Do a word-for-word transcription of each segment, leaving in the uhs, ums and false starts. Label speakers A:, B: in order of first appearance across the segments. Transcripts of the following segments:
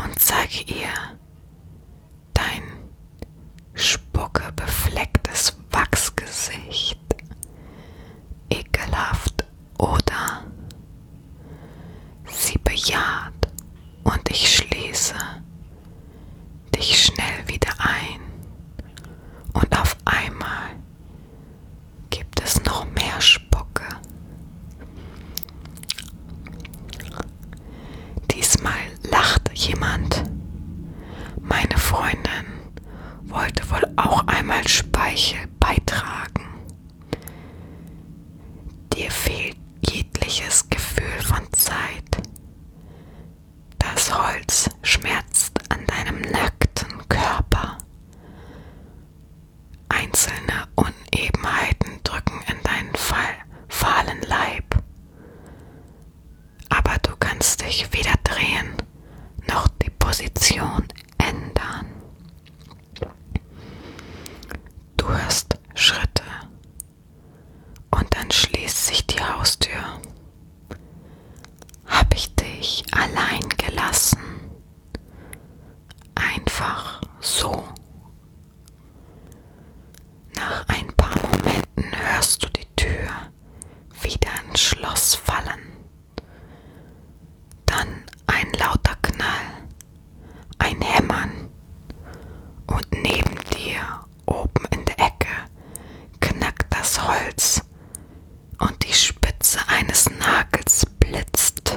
A: und zeige ihr dein spuckebeflecktes Wachsgesicht. Ekelhaft, oder? Sie bejaht und ich schließe dich schnell wieder ein. Und auf einmal gibt es noch mehr Spucke. Diesmal lacht jemand. Meine Freundin wollte wohl auch einmal Speichel beitragen. Dir fehlt jegliches Gefühl von Zeit. Das Holz schmerzt an deinem nackten Körper. Einzelne Unebenheiten drücken in deinen fahlen Leib. Aber du kannst dich weder drehen, noch die Position ändern. Du hörst Schritte und dann schließt sich die Haustür. Hab ich dich allein gelassen? Einfach so. Nach ein paar Momenten hörst du die Tür wieder ins Schloss fallen. Dann ein lauter Knall, ein Hämmern und neben dir, oben in der Ecke, knackt das Holz und die Spitze eines Nagels blitzt.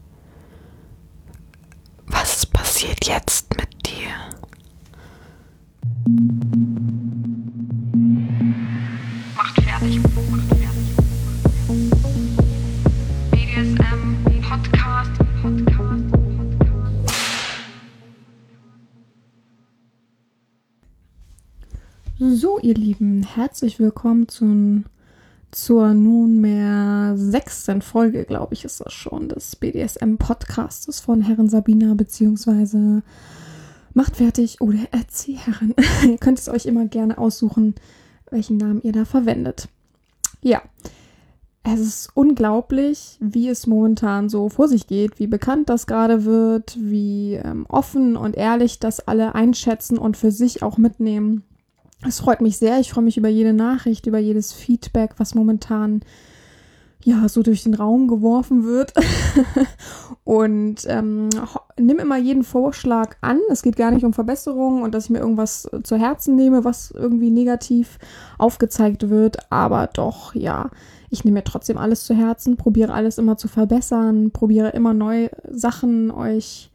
A: Was passiert jetzt mit dir?
B: Macht fertig, macht fertig. B D S M, Podcast, Podcast, Podcast.
C: So, ihr Lieben, herzlich willkommen zum, zur nunmehr sechsten Folge, glaube ich, ist das schon, des B D S M-Podcastes von Herren Sabina bzw. Macht fertig oder Erzieherin. Ihr könnt es euch immer gerne aussuchen, welchen Namen ihr da verwendet. Ja, es ist unglaublich, wie es momentan so vor sich geht, wie bekannt das gerade wird, wie ähm, offen und ehrlich das alle einschätzen und für sich auch mitnehmen. Es freut mich sehr. Ich freue mich über jede Nachricht, über jedes Feedback, was momentan ja so durch den Raum geworfen wird. Und ähm, nimm immer jeden Vorschlag an. Es geht gar nicht um Verbesserungen und dass ich mir irgendwas zu Herzen nehme, was irgendwie negativ aufgezeigt wird. Aber doch, ja, ich nehme mir trotzdem alles zu Herzen, probiere alles immer zu verbessern, probiere immer neue Sachen euch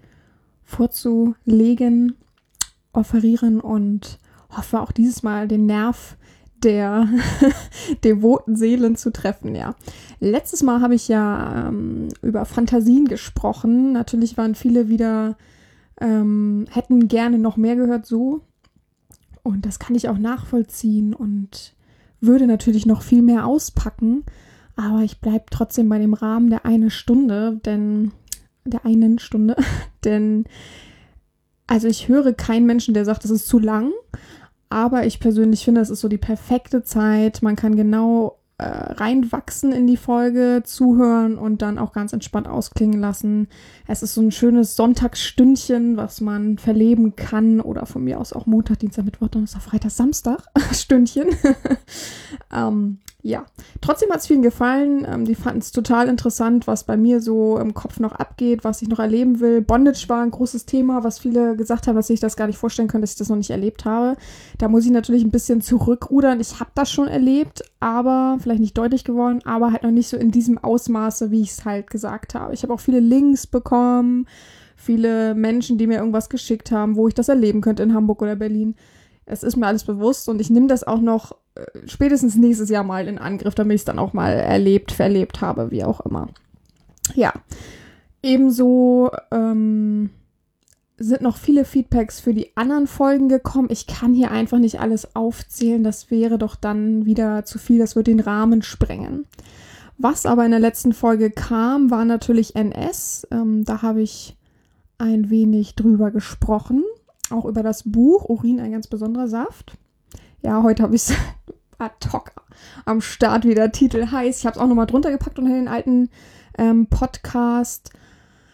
C: vorzulegen, offerieren und hoffe auch dieses Mal den Nerv der devoten Seelen zu treffen, ja. Letztes Mal habe ich ja ähm, über Fantasien gesprochen. Natürlich waren viele wieder, ähm, hätten gerne noch mehr gehört so. Und das kann ich auch nachvollziehen und würde natürlich noch viel mehr auspacken. Aber ich bleibe trotzdem bei dem Rahmen der eine Stunde, denn, der einen Stunde, denn, also ich höre keinen Menschen, der sagt, das ist zu lang. Aber ich persönlich finde, es ist so die perfekte Zeit. Man kann genau äh, reinwachsen in die Folge, zuhören und dann auch ganz entspannt ausklingen lassen. Es ist so ein schönes Sonntagsstündchen, was man verleben kann. Oder von mir aus auch Montag, Dienstag, Mittwoch, Donnerstag, Freitag, Samstag Stündchen. ähm, ja, trotzdem hat es vielen gefallen. Ähm, die fanden es total interessant, was bei mir so im Kopf noch abgeht, was ich noch erleben will. Bondage war ein großes Thema, was viele gesagt haben, dass ich das gar nicht vorstellen können, dass ich das noch nicht erlebt habe. Da muss ich natürlich ein bisschen zurückrudern. Ich habe das schon erlebt, aber vielleicht nicht deutlich geworden, aber halt noch nicht so in diesem Ausmaße, wie ich es halt gesagt habe. Ich habe auch viele Links bekommen, viele Menschen, die mir irgendwas geschickt haben, wo ich das erleben könnte in Hamburg oder Berlin. Es ist mir alles bewusst und ich nehme das auch noch äh, spätestens nächstes Jahr mal in Angriff, damit ich es dann auch mal erlebt, verlebt habe, wie auch immer. Ja, ebenso ähm, sind noch viele Feedbacks für die anderen Folgen gekommen. Ich kann hier einfach nicht alles aufzählen, das wäre doch dann wieder zu viel, das würde den Rahmen sprengen. Was aber in der letzten Folge kam, war natürlich N S. Ähm, da habe ich ein wenig drüber gesprochen. Auch über das Buch Urin, ein ganz besonderer Saft. Ja, heute habe ich es ad hoc am Start, wie der Titel heißt. Ich habe es auch nochmal drunter gepackt unter den alten ähm, Podcast.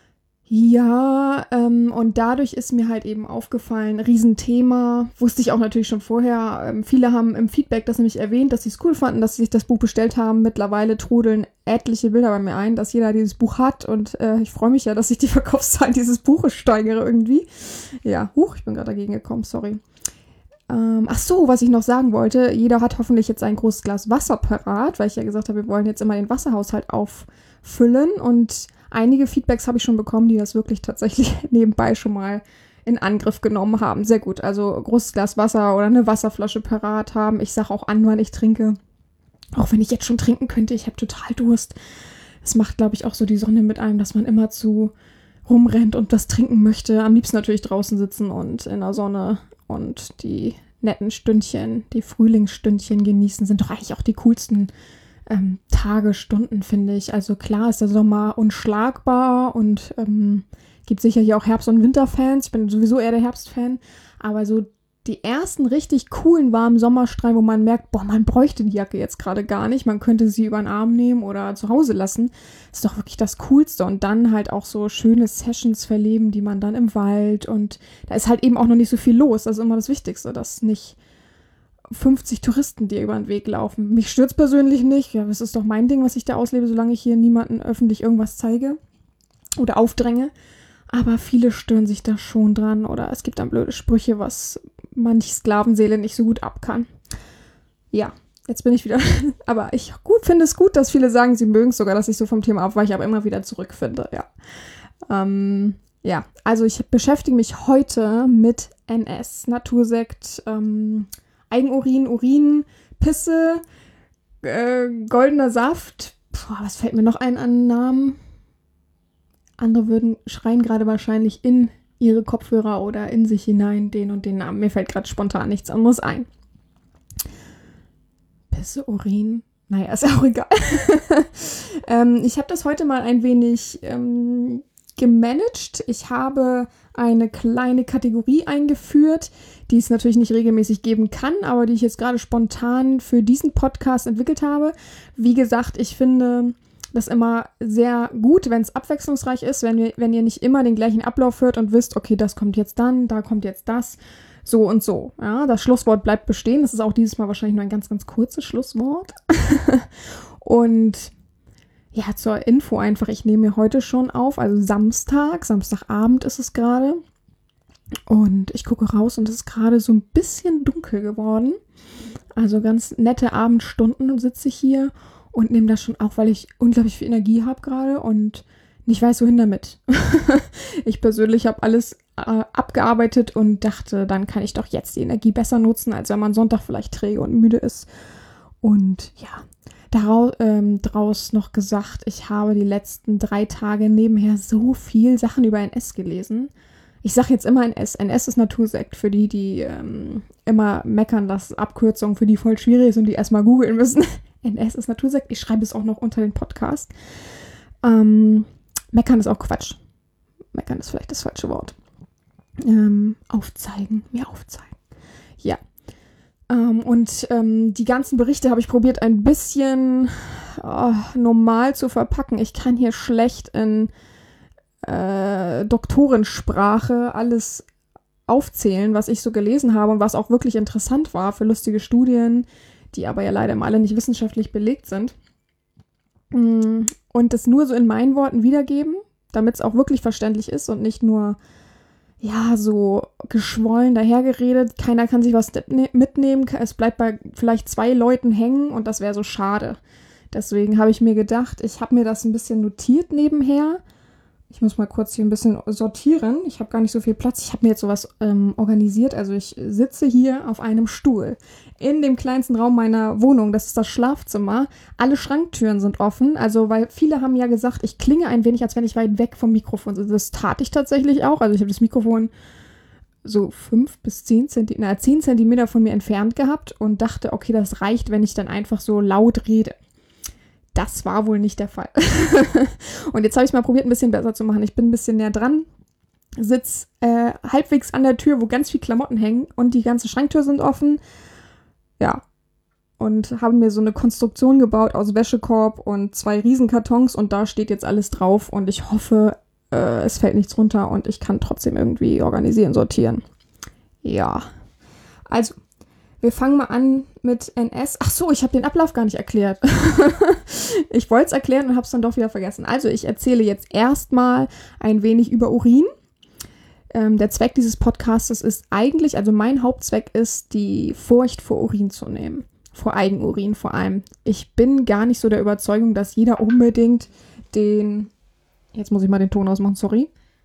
C: Ja, ähm, und dadurch ist mir halt eben aufgefallen, Riesenthema, wusste ich auch natürlich schon vorher. Ähm, viele haben im Feedback das nämlich erwähnt, dass sie es cool fanden, dass sie sich das Buch bestellt haben. Mittlerweile trudeln etliche Bilder bei mir ein, dass jeder dieses Buch hat und äh, ich freue mich ja, dass ich die Verkaufszahlen dieses Buches steigere irgendwie. Ja, huch, ich bin gerade dagegen gekommen, sorry. Ähm, ach so, was ich noch sagen wollte, jeder hat hoffentlich jetzt ein großes Glas Wasser parat, weil ich ja gesagt habe, wir wollen jetzt immer den Wasserhaushalt auffüllen und einige Feedbacks habe ich schon bekommen, die das wirklich tatsächlich nebenbei schon mal in Angriff genommen haben. Sehr gut, also großes Glas Wasser oder eine Wasserflasche parat haben. Ich sage auch an, wann ich trinke. Auch wenn ich jetzt schon trinken könnte, ich habe total Durst. Es macht, glaube ich, auch so die Sonne mit einem, dass man immer zu rumrennt und das trinken möchte. Am liebsten natürlich draußen sitzen und in der Sonne und die netten Stündchen, die Frühlingsstündchen genießen, sind doch eigentlich auch die coolsten Ähm, Tage, Stunden, finde ich. Also klar ist der Sommer unschlagbar und ähm, gibt sicher hier auch Herbst- und Winterfans. Ich bin sowieso eher der Herbstfan. Aber so die ersten richtig coolen warmen Sommerstrahlen, wo man merkt, boah, man bräuchte die Jacke jetzt gerade gar nicht. Man könnte sie über den Arm nehmen oder zu Hause lassen. Ist doch wirklich das Coolste. Und dann halt auch so schöne Sessions verleben, die man dann im Wald und da ist halt eben auch noch nicht so viel los. Das ist immer das Wichtigste, dass nicht fünfzig Touristen dir über den Weg laufen. Mich stört's persönlich nicht. Ja, das ist doch mein Ding, was ich da auslebe, solange ich hier niemanden öffentlich irgendwas zeige oder aufdränge. Aber viele stören sich da schon dran oder es gibt dann blöde Sprüche, was manch Sklavenseele nicht so gut ab kann. Ja, jetzt bin ich wieder. Aber ich gut finde es gut, dass viele sagen, sie mögen es sogar, dass ich so vom Thema abweiche, aber immer wieder zurückfinde. Ja. Ähm, ja, also ich beschäftige mich heute mit N S, Natursekt, ähm, Eigenurin, Urin, Pisse, äh, goldener Saft. Puh, was fällt mir noch ein an Namen? Andere würden schreien gerade wahrscheinlich in ihre Kopfhörer oder in sich hinein den und den Namen. Mir fällt gerade spontan nichts anderes ein. Pisse, Urin, naja, ist auch egal. ähm, ich habe das heute mal ein wenig ähm, gemanagt. Ich habe eine kleine Kategorie eingeführt, die es natürlich nicht regelmäßig geben kann, aber die ich jetzt gerade spontan für diesen Podcast entwickelt habe. Wie gesagt, ich finde das immer sehr gut, wenn es abwechslungsreich ist, wenn, wir, wenn ihr nicht immer den gleichen Ablauf hört und wisst, okay, das kommt jetzt dann, da kommt jetzt das, so und so. Ja, das Schlusswort bleibt bestehen. Das ist auch dieses Mal wahrscheinlich nur ein ganz, ganz kurzes Schlusswort. Und ja, zur Info einfach, ich nehme mir heute schon auf, also Samstag, Samstagabend ist es gerade. Und ich gucke raus und es ist gerade so ein bisschen dunkel geworden. Also ganz nette Abendstunden sitze ich hier und nehme das schon auf, weil ich unglaublich viel Energie habe gerade und nicht weiß, wohin damit. Ich persönlich habe alles äh, abgearbeitet und dachte, dann kann ich doch jetzt die Energie besser nutzen, als wenn man Sonntag vielleicht träge und müde ist. Und ja, daraus, ähm, draus noch gesagt, ich habe die letzten drei Tage nebenher so viel Sachen über N S gelesen. Ich sage jetzt immer N S. N S ist Natursekt für die, die ähm, immer meckern, dass Abkürzung für die voll schwierig ist und die erstmal googeln müssen. N S ist Natursekt. Ich schreibe es auch noch unter den Podcast. Ähm, meckern ist auch Quatsch. Meckern ist vielleicht das falsche Wort. Ähm, aufzeigen, mir aufzeigen. Ja. Ähm, und ähm, die ganzen Berichte habe ich probiert, ein bisschen oh, normal zu verpacken. Ich kann hier schlecht in äh, Doktorensprache alles aufzählen, was ich so gelesen habe und was auch wirklich interessant war für lustige Studien, die aber ja leider immer alle nicht wissenschaftlich belegt sind. Und das nur so in meinen Worten wiedergeben, damit es auch wirklich verständlich ist und nicht nur ja, so geschwollen dahergeredet. Keiner kann sich was mitnehmen. Es bleibt bei vielleicht zwei Leuten hängen und das wäre so schade. Deswegen habe ich mir gedacht, ich habe mir das ein bisschen notiert nebenher. Ich muss mal kurz hier ein bisschen sortieren. Ich habe gar nicht so viel Platz. Ich habe mir jetzt sowas ähm, organisiert. Also ich sitze hier auf einem Stuhl in dem kleinsten Raum meiner Wohnung. Das ist das Schlafzimmer. Alle Schranktüren sind offen. Also weil viele haben ja gesagt, ich klinge ein wenig, als wenn ich weit weg vom Mikrofon sitze. Das tat ich tatsächlich auch. Also ich habe das Mikrofon so fünf bis zehn Zentimeter, na, zehn Zentimeter von mir entfernt gehabt und dachte, okay, das reicht, wenn ich dann einfach so laut rede. Das war wohl nicht der Fall. Und jetzt habe ich es mal probiert, ein bisschen besser zu machen. Ich bin ein bisschen näher dran, sitze äh, halbwegs an der Tür, wo ganz viel Klamotten hängen und die ganze Schranktür sind offen. Ja. Und habe mir so eine Konstruktion gebaut aus Wäschekorb und zwei Riesenkartons und da steht jetzt alles drauf und ich hoffe, äh, es fällt nichts runter und ich kann trotzdem irgendwie organisieren, sortieren. Ja, also, wir fangen mal an mit N S. Ach so, ich habe den Ablauf gar nicht erklärt. Ich wollte es erklären und habe es dann doch wieder vergessen. Also, ich erzähle jetzt erstmal ein wenig über Urin. Ähm, der Zweck dieses Podcasts ist eigentlich, also mein Hauptzweck ist, die Furcht vor Urin zu nehmen. Vor Eigenurin vor allem. Ich bin gar nicht so der Überzeugung, dass jeder unbedingt den... Jetzt muss ich mal den Ton ausmachen, sorry.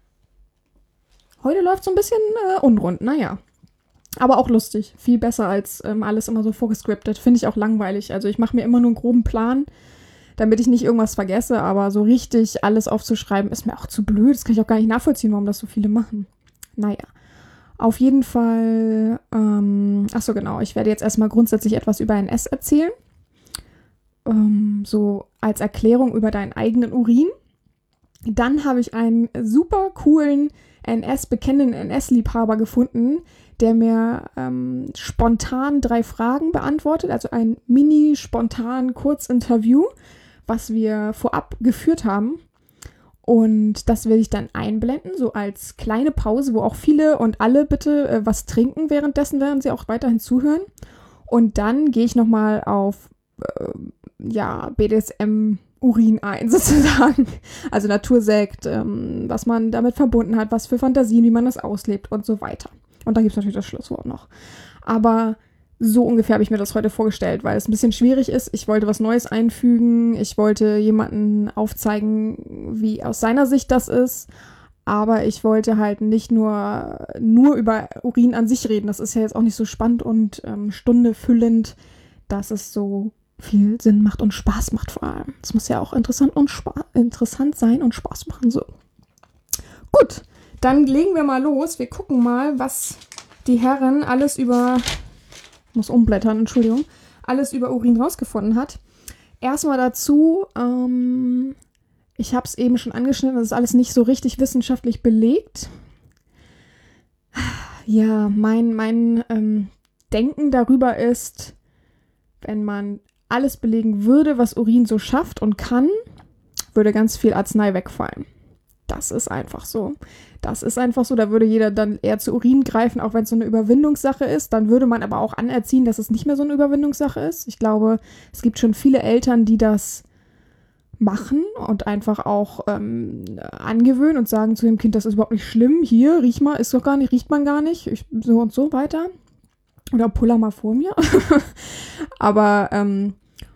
C: Heute läuft so ein bisschen äh, unrund, naja. Aber auch lustig. Viel besser als ähm, alles immer so vorgescriptet. Finde ich auch langweilig. Also ich mache mir immer nur einen groben Plan, damit ich nicht irgendwas vergesse. Aber so richtig alles aufzuschreiben, ist mir auch zu blöd. Das kann ich auch gar nicht nachvollziehen, warum das so viele machen. Naja. Auf jeden Fall, ähm, ach so genau, ich werde jetzt erstmal grundsätzlich etwas über N S erzählen. Ähm, so als Erklärung über deinen eigenen Urin. Dann habe ich einen super coolen N S, bekennenden N S-Liebhaber gefunden, der mir ähm, spontan drei Fragen beantwortet, also ein mini-spontan Kurzinterview, was wir vorab geführt haben. Und das will ich dann einblenden, so als kleine Pause, wo auch viele und alle bitte äh, was trinken währenddessen, während sie auch weiterhin zuhören. Und dann gehe ich nochmal auf äh, ja, B D S M-Urin ein, sozusagen. Also Natursekt, ähm, was man damit verbunden hat, was für Fantasien, wie man das auslebt und so weiter. Und dann gibt es natürlich das Schlusswort noch. Aber so ungefähr habe ich mir das heute vorgestellt, weil es ein bisschen schwierig ist. Ich wollte was Neues einfügen. Ich wollte jemanden aufzeigen, wie aus seiner Sicht das ist. Aber ich wollte halt nicht nur, nur über Urin an sich reden. Das ist ja jetzt auch nicht so spannend und ähm, stundefüllend, dass es so viel Sinn macht und Spaß macht vor allem. Es muss ja auch interessant, und spa- interessant sein und Spaß machen. So. Gut, dann legen wir mal los. Wir gucken mal, was die Herren alles über... muss umblättern, Entschuldigung, alles über Urin rausgefunden hat. Erstmal dazu, ähm, ich habe es eben schon angeschnitten, das ist alles nicht so richtig wissenschaftlich belegt. Ja, mein, mein ähm, Denken darüber ist, wenn man alles belegen würde, was Urin so schafft und kann, würde ganz viel Arznei wegfallen. Das ist einfach so. Das ist einfach so, da würde jeder dann eher zu Urin greifen, auch wenn es so eine Überwindungssache ist. Dann würde man aber auch anerziehen, dass es nicht mehr so eine Überwindungssache ist. Ich glaube, es gibt schon viele Eltern, die das machen und einfach auch ähm, angewöhnen und sagen zu dem Kind, das ist überhaupt nicht schlimm. Hier, riech mal, ist doch gar nicht, riecht man gar nicht. Ich, so und so weiter. Oder puller mal vor mir. Aber ähm,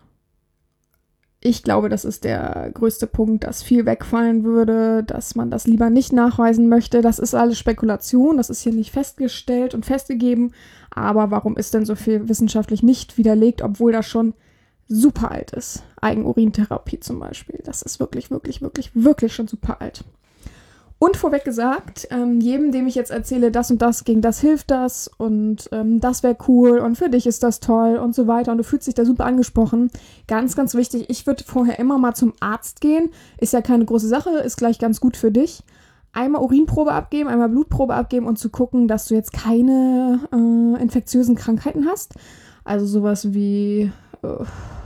C: ich glaube, das ist der größte Punkt, dass viel wegfallen würde, dass man das lieber nicht nachweisen möchte. Das ist alles Spekulation, das ist hier nicht festgestellt und festgegeben. Aber warum ist denn so viel wissenschaftlich nicht widerlegt, obwohl das schon super alt ist? Eigenurintherapie zum Beispiel. Das ist wirklich, wirklich, wirklich, wirklich schon super alt. Und vorweg gesagt, ähm, jedem, dem ich jetzt erzähle, das und das gegen das hilft das und ähm, das wäre cool und für dich ist das toll und so weiter und du fühlst dich da super angesprochen. Ganz, ganz wichtig, ich würde vorher immer mal zum Arzt gehen. Ist ja keine große Sache, ist gleich ganz gut für dich. Einmal Urinprobe abgeben, einmal Blutprobe abgeben und zu gucken, dass du jetzt keine äh, infektiösen Krankheiten hast. Also sowas wie... Äh,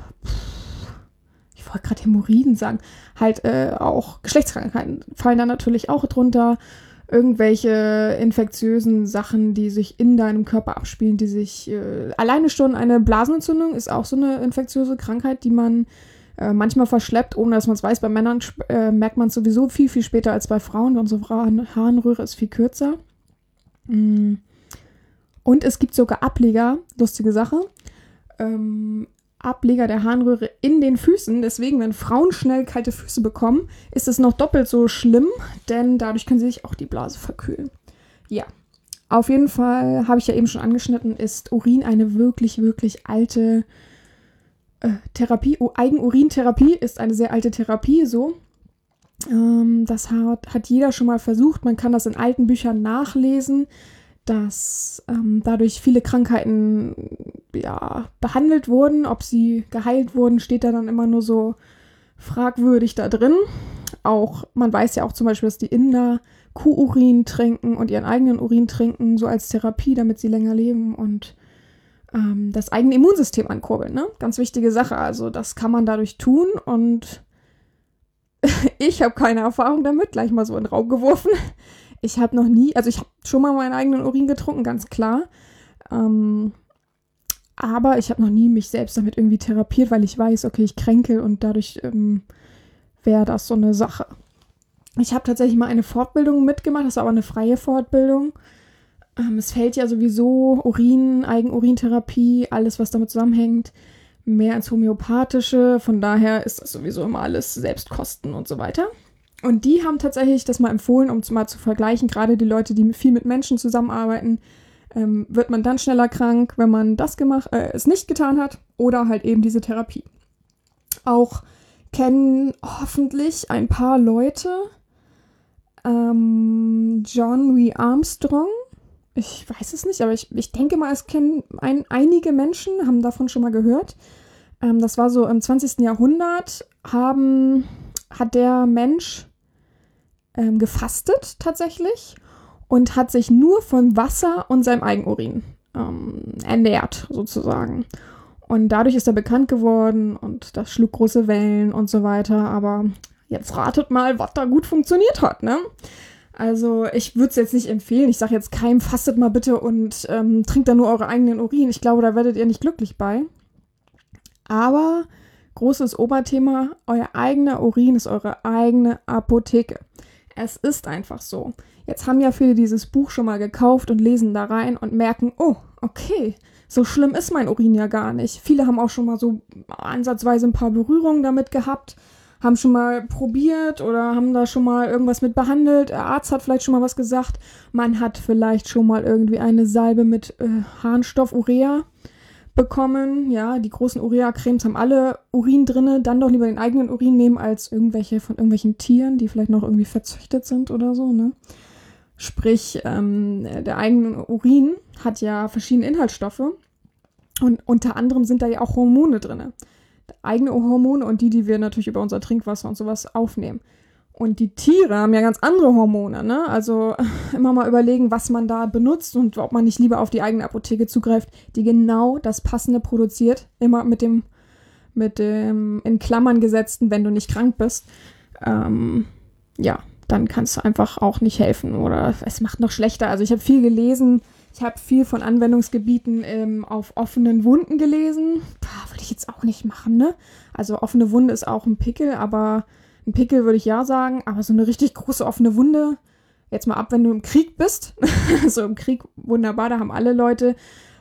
C: ich wollte gerade Hämorrhoiden sagen, halt äh, auch Geschlechtskrankheiten fallen da natürlich auch drunter. Irgendwelche infektiösen Sachen, die sich in deinem Körper abspielen, die sich, äh, alleine schon eine Blasenentzündung ist auch so eine infektiöse Krankheit, die man äh, manchmal verschleppt, ohne dass man es weiß. Bei Männern äh, merkt man es sowieso viel, viel später als bei Frauen. Unsere Harnröhre ist viel kürzer. Mm. Und es gibt sogar Ableger, lustige Sache, ähm, Ableger der Harnröhre in den Füßen. Deswegen, wenn Frauen schnell kalte Füße bekommen, ist es noch doppelt so schlimm, denn dadurch können sie sich auch die Blase verkühlen. Ja, auf jeden Fall, habe ich ja eben schon angeschnitten, ist Urin eine wirklich, wirklich alte äh, Therapie. Oh, Eigenurintherapie ist eine sehr alte Therapie, so. Ähm, das hat, hat jeder schon mal versucht. Man kann das in alten Büchern nachlesen, dass ähm, dadurch viele Krankheiten ja, behandelt wurden. Ob sie geheilt wurden, steht da dann immer nur so fragwürdig da drin. Auch, man weiß ja auch zum Beispiel, dass die Inder Kuhurin trinken und ihren eigenen Urin trinken, so als Therapie, damit sie länger leben und ähm, das eigene Immunsystem ankurbeln. Ne? Ganz wichtige Sache. Also das kann man dadurch tun und ich habe keine Erfahrung damit, gleich mal so in den Raum geworfen. Ich habe noch nie, also ich habe schon mal meinen eigenen Urin getrunken, ganz klar. Ähm, aber ich habe noch nie mich selbst damit irgendwie therapiert, weil ich weiß, okay, ich kränke und dadurch ähm, wäre das so eine Sache. Ich habe tatsächlich mal eine Fortbildung mitgemacht, das war aber eine freie Fortbildung. Ähm, es fällt ja sowieso Urin, Eigenurintherapie, alles, was damit zusammenhängt, mehr ins Homöopathische. Von daher ist das sowieso immer alles Selbstkosten und so weiter. Und die haben tatsächlich das mal empfohlen, um es mal zu vergleichen, gerade die Leute, die viel mit Menschen zusammenarbeiten, ähm, wird man dann schneller krank, wenn man das gemacht, äh, es nicht getan hat oder halt eben diese Therapie. Auch kennen hoffentlich ein paar Leute ähm, John Louis Armstrong. Ich weiß es nicht, aber ich, ich denke mal, es kennen ein, einige Menschen, haben davon schon mal gehört. Ähm, das war so im zwanzigsten Jahrhundert, haben, hat der Mensch ähm, gefastet tatsächlich und hat sich nur von Wasser und seinem Eigenurin ähm, ernährt, sozusagen. Und dadurch ist er bekannt geworden und das schlug große Wellen und so weiter. Aber jetzt ratet mal, was da gut funktioniert hat, ne? Also ich würde es jetzt nicht empfehlen. Ich sage jetzt keinem, fastet mal bitte und ähm, trinkt dann nur eure eigenen Urin. Ich glaube, da werdet ihr nicht glücklich bei. Aber großes Oberthema, euer eigener Urin ist eure eigene Apotheke. Es ist einfach so. Jetzt haben ja viele dieses Buch schon mal gekauft und lesen da rein und merken, oh, okay, so schlimm ist mein Urin ja gar nicht. Viele haben auch schon mal so ansatzweise ein paar Berührungen damit gehabt, haben schon mal probiert oder haben da schon mal irgendwas mit behandelt. Der Arzt hat vielleicht schon mal was gesagt. Man hat vielleicht schon mal irgendwie eine Salbe mit äh, Harnstoff Urea bekommen. Ja, die großen Urea-Cremes haben alle Urin drinne. Dann doch lieber den eigenen Urin nehmen als irgendwelche von irgendwelchen Tieren, die vielleicht noch irgendwie verzüchtet sind oder so, ne? Sprich, ähm, der eigene Urin hat ja verschiedene Inhaltsstoffe und unter anderem sind da ja auch Hormone drin. Eigene Hormone und die, die wir natürlich über unser Trinkwasser und sowas aufnehmen. Und die Tiere haben ja ganz andere Hormone, ne? Also immer mal überlegen, was man da benutzt und ob man nicht lieber auf die eigene Apotheke zugreift, die genau das Passende produziert. Immer mit dem, mit dem in Klammern gesetzten, wenn du nicht krank bist. Ähm, ja, dann kannst du einfach auch nicht helfen oder es macht noch schlechter. Also ich habe viel gelesen, ich habe viel von Anwendungsgebieten ähm, auf offenen Wunden gelesen. Pah, würde ich jetzt auch nicht machen, ne? Also offene Wunde ist auch ein Pickel, aber ein Pickel würde ich ja sagen, aber so eine richtig große offene Wunde, jetzt mal ab, wenn du im Krieg bist, so im Krieg, wunderbar, da haben alle Leute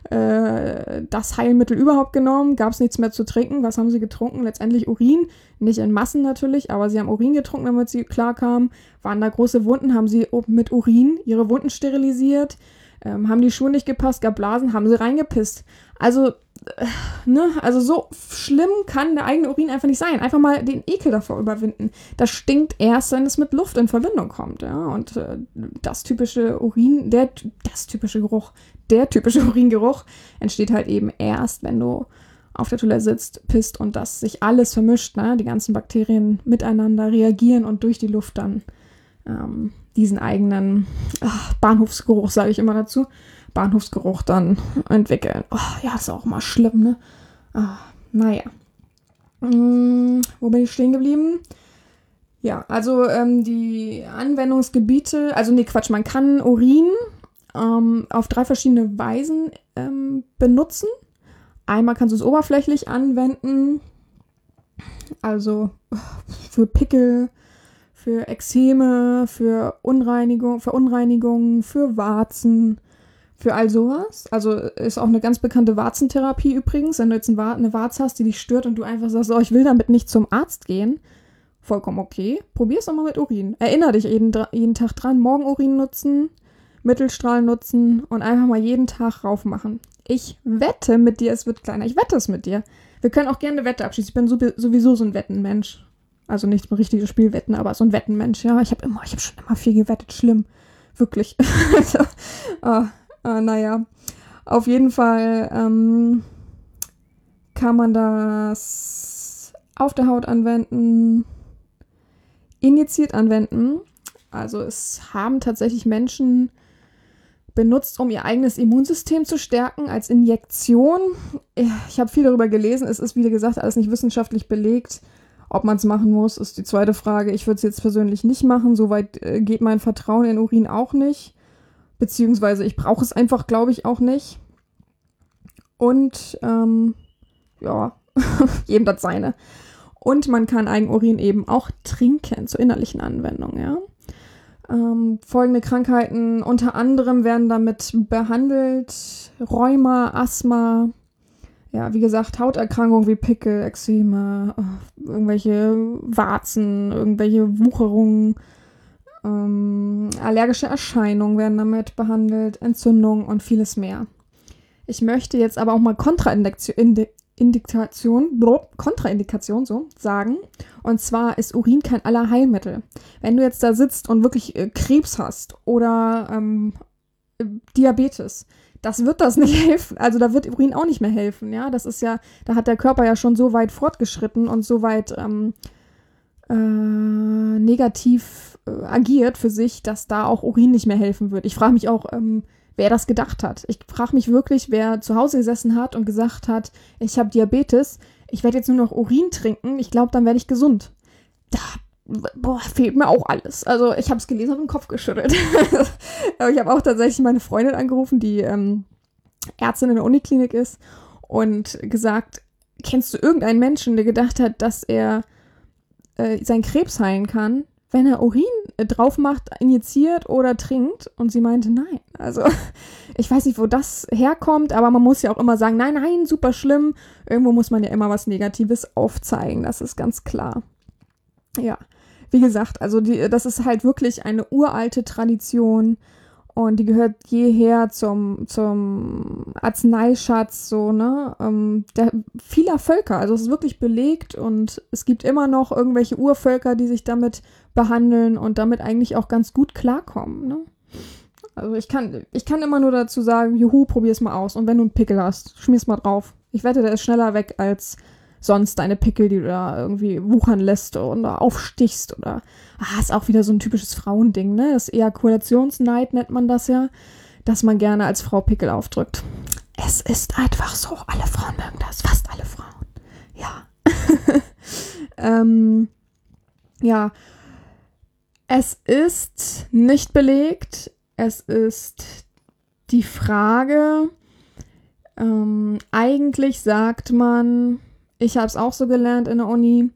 C: äh, das Heilmittel überhaupt genommen, gab es nichts mehr zu trinken. Was haben sie getrunken? Letztendlich Urin, nicht in Massen natürlich, aber sie haben Urin getrunken, damit sie klarkamen. Waren da große Wunden, haben sie mit Urin ihre Wunden sterilisiert, ähm, haben die Schuhe nicht gepasst, gab Blasen, haben sie reingepisst. Also, äh, ne, also so schlimm kann der eigene Urin einfach nicht sein. Einfach mal den Ekel davor überwinden. Das stinkt erst, wenn es mit Luft in Verbindung kommt, ja. Und äh, das typische Urin, der, das typische Geruch, der typische Uringeruch entsteht halt eben erst, wenn du auf der Toilette sitzt, pisst und das sich alles vermischt, ne? Die ganzen Bakterien miteinander reagieren und durch die Luft dann ähm, diesen eigenen ach, Bahnhofsgeruch, sage ich immer dazu, Bahnhofsgeruch dann entwickeln. Oh, ja, ist auch mal schlimm, ne? Ah, naja. Hm, wo bin ich stehen geblieben? Ja, also ähm, die Anwendungsgebiete, also nee, Quatsch, man kann Urin ähm, auf drei verschiedene Weisen ähm, benutzen. Einmal kannst du es oberflächlich anwenden, also für Pickel, für Ekzeme, für Unreinigung, Verunreinigungen, für Warzen, für all sowas. Also ist auch eine ganz bekannte Warzentherapie übrigens. Wenn du jetzt eine Warze hast, die dich stört und du einfach sagst, oh, ich will damit nicht zum Arzt gehen, vollkommen okay. Probier's doch mal mit Urin. Erinner dich jeden, jeden Tag dran, morgen Urin nutzen, Mittelstrahl nutzen und einfach mal jeden Tag raufmachen. Ich wette mit dir, es wird kleiner. Ich wette es mit dir. Wir können auch gerne eine Wette abschließen. Ich bin sowieso so ein Wettenmensch. Also nicht ein richtiges Spielwetten, aber so ein Wettenmensch. Ja, ich habe immer, ich habe schon immer viel gewettet. Schlimm. Wirklich. also, ah, ah, naja. Auf jeden Fall ähm, kann man das auf der Haut anwenden, injiziert anwenden. Also es haben tatsächlich Menschen benutzt, um ihr eigenes Immunsystem zu stärken, als Injektion. Ich habe viel darüber gelesen. Es ist, wie gesagt, alles nicht wissenschaftlich belegt, Ob man es machen muss, ist die zweite Frage. Ich würde es jetzt persönlich nicht machen. Soweit äh, geht mein Vertrauen in Urin auch nicht. Beziehungsweise ich brauche es einfach, glaube ich, auch nicht. Und, ähm, ja, jedem das seine. Und man kann Eigenurin eben auch trinken zur innerlichen Anwendung, ja. Ähm, folgende Krankheiten unter anderem werden damit behandelt. Rheuma, Asthma, ja, wie gesagt, Hauterkrankungen wie Pickel, Ekzeme, oh, irgendwelche Warzen, irgendwelche Wucherungen, ähm, allergische Erscheinungen werden damit behandelt, Entzündungen und vieles mehr. Ich möchte jetzt aber auch mal Kontraindikation, Indikation, Kontraindikation so sagen. Und zwar ist Urin kein Allerheilmittel. Wenn du jetzt da sitzt und wirklich äh, Krebs hast oder ähm, Diabetes, das wird das nicht helfen. Also da wird Urin auch nicht mehr helfen. Ja, das ist ja, da hat der Körper ja schon so weit fortgeschritten und so weit ähm, äh, negativ äh, agiert für sich, dass da auch Urin nicht mehr helfen wird. Ich frage mich auch, ähm, wer das gedacht hat. Ich frage mich wirklich, wer zu Hause gesessen hat und gesagt hat, ich habe Diabetes, ich werde jetzt nur noch Urin trinken, ich glaube, dann werde ich gesund. Da boah, fehlt mir auch alles. Also ich habe es gelesen und den Kopf geschüttelt. Aber ich habe auch tatsächlich meine Freundin angerufen, die ähm, Ärztin in der Uniklinik ist und gesagt, kennst du irgendeinen Menschen, der gedacht hat, dass er äh, seinen Krebs heilen kann, wenn er Urin drauf macht, injiziert oder trinkt? Und sie meinte, nein. Also ich weiß nicht, wo das herkommt, aber man muss ja auch immer sagen, nein, nein, super schlimm. Irgendwo muss man ja immer was Negatives aufzeigen, das ist ganz klar. Ja, wie gesagt, also die, das ist halt wirklich eine uralte Tradition und die gehört jeher zum, zum Arzneischatz so, ne, ähm, der, vieler Völker. Also es ist wirklich belegt und es gibt immer noch irgendwelche Urvölker, die sich damit behandeln und damit eigentlich auch ganz gut klarkommen, ne. Also ich kann, ich kann immer nur dazu sagen, juhu, probier's mal aus. Und wenn du einen Pickel hast, schmier's mal drauf. Ich wette, der ist schneller weg als sonst deine Pickel, die du da irgendwie wuchern lässt oder aufstichst oder, ah, ist auch wieder so ein typisches Frauending, ne? Das Ejakulationsneid nennt man das ja, dass man gerne als Frau Pickel aufdrückt. Es ist einfach so, alle Frauen mögen das, fast alle Frauen. Ja. ähm, ja. Es ist nicht belegt. Es ist die Frage, ähm, eigentlich sagt man, ich habe es auch so gelernt in der Uni,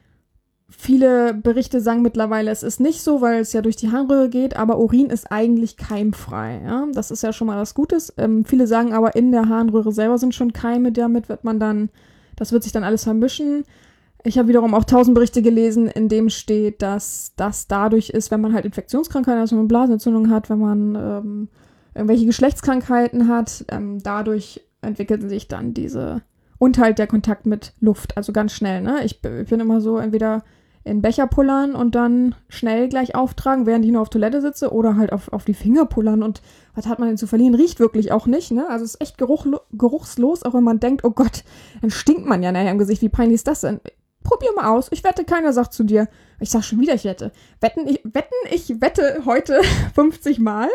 C: viele Berichte sagen mittlerweile, es ist nicht so, weil es ja durch die Harnröhre geht, aber Urin ist eigentlich keimfrei. Ja? Das ist ja schon mal was Gutes. Ähm, viele sagen aber, in der Harnröhre selber sind schon Keime, damit wird man dann, das wird sich dann alles vermischen. Ich habe wiederum auch tausend Berichte gelesen, in dem steht, dass das dadurch ist, wenn man halt Infektionskrankheiten, also wenn man Blasenentzündung hat, wenn man ähm, irgendwelche Geschlechtskrankheiten hat, ähm, dadurch entwickeln sich dann diese, und halt der Kontakt mit Luft, also ganz schnell, ne? Ich, ich bin immer so, entweder in Becher pullern und dann schnell gleich auftragen, während ich nur auf Toilette sitze, oder halt auf, auf die Finger pullern und was hat man denn zu verlieren? Riecht wirklich auch nicht, ne? Also es ist echt geruch, geruchslos, auch wenn man denkt, oh Gott, dann stinkt man ja nachher im Gesicht, wie peinlich ist das denn? Probier mal aus. Ich wette, keiner sagt zu dir. Ich sag schon wieder, ich wette. Wetten, ich, wetten, ich wette heute fünfzig Mal.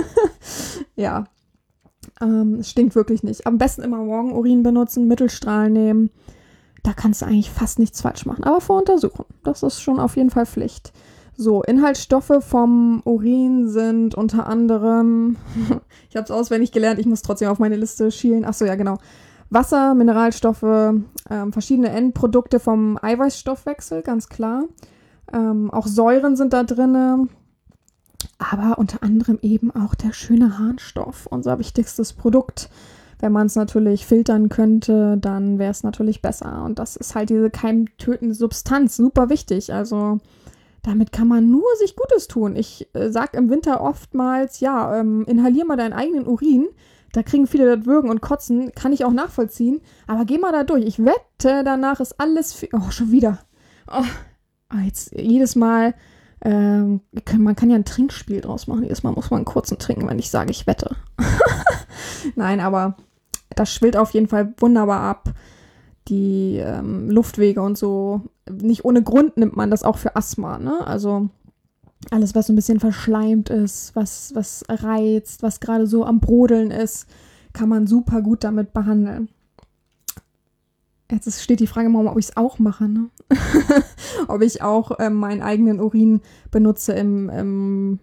C: Ja. Ähm, es stinkt wirklich nicht. Am besten immer Morgenurin benutzen, Mittelstrahl nehmen. Da kannst du eigentlich fast nichts falsch machen. Aber voruntersuchen. Das ist schon auf jeden Fall Pflicht. So, Inhaltsstoffe vom Urin sind unter anderem, ich habe es auswendig gelernt, ich muss trotzdem auf meine Liste schielen. Achso, ja, genau. Wasser, Mineralstoffe, ähm, verschiedene Endprodukte vom Eiweißstoffwechsel, ganz klar. Ähm, auch Säuren sind da drin, aber unter anderem eben auch der schöne Harnstoff, unser wichtigstes Produkt. Wenn man es natürlich filtern könnte, dann wäre es natürlich besser. Und das ist halt diese keimtötende Substanz, super wichtig. Also damit kann man nur sich Gutes tun. Ich äh, sag im Winter oftmals, ja, ähm, inhalier mal deinen eigenen Urin. Da kriegen viele das Würgen und Kotzen, kann ich auch nachvollziehen. Aber geh mal da durch. Ich wette, danach ist alles... Viel oh, schon wieder. Oh, jetzt jedes Mal... Ähm, man kann ja ein Trinkspiel draus machen. Jedes Mal muss man einen kurzen trinken, wenn ich sage, ich wette. Nein, aber das schwillt auf jeden Fall wunderbar ab. Die ähm, Luftwege und so. Nicht ohne Grund nimmt man das auch für Asthma, ne? Also... alles, was so ein bisschen verschleimt ist, was, was reizt, was gerade so am Brodeln ist, kann man super gut damit behandeln. Jetzt ist- steht die Frage im Raum, ob ich es auch mache, ne? Ob ich auch ähm, meinen eigenen Urin benutze im, im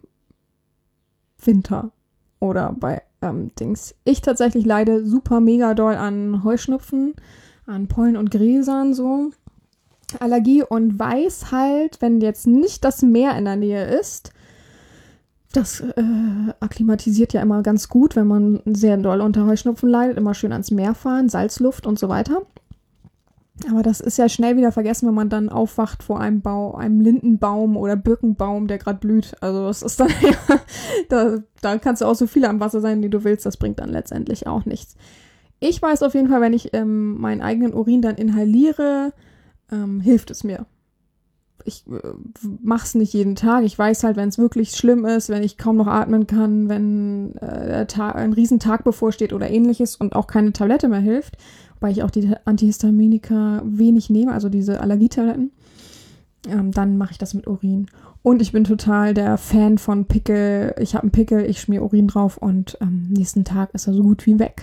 C: Winter oder bei ähm, Dings. Ich tatsächlich leide super mega doll an Heuschnupfen, an Pollen und Gräsern so. Allergie und weiß halt, wenn jetzt nicht das Meer in der Nähe ist, das äh, akklimatisiert ja immer ganz gut, wenn man sehr doll unter Heuschnupfen leidet, immer schön ans Meer fahren, Salzluft und so weiter. Aber das ist ja schnell wieder vergessen, wenn man dann aufwacht vor einem Bau, einem Lindenbaum oder Birkenbaum, der gerade blüht. Also das ist dann ja, da, da kannst du auch so viele am Wasser sein, wie du willst. Das bringt dann letztendlich auch nichts. Ich weiß auf jeden Fall, wenn ich ähm, meinen eigenen Urin dann inhaliere, ähm, hilft es mir. Ich äh, mache es nicht jeden Tag. Ich weiß halt, wenn es wirklich schlimm ist, wenn ich kaum noch atmen kann, wenn äh, der Tag, ein Riesentag bevorsteht oder ähnliches und auch keine Tablette mehr hilft, weil ich auch die Antihistaminika wenig nehme, also diese Allergietabletten, ähm, dann mache ich das mit Urin. Und ich bin total der Fan von Pickel. Ich habe einen Pickel, ich schmier Urin drauf und am nächsten Tag ist er so gut wie weg.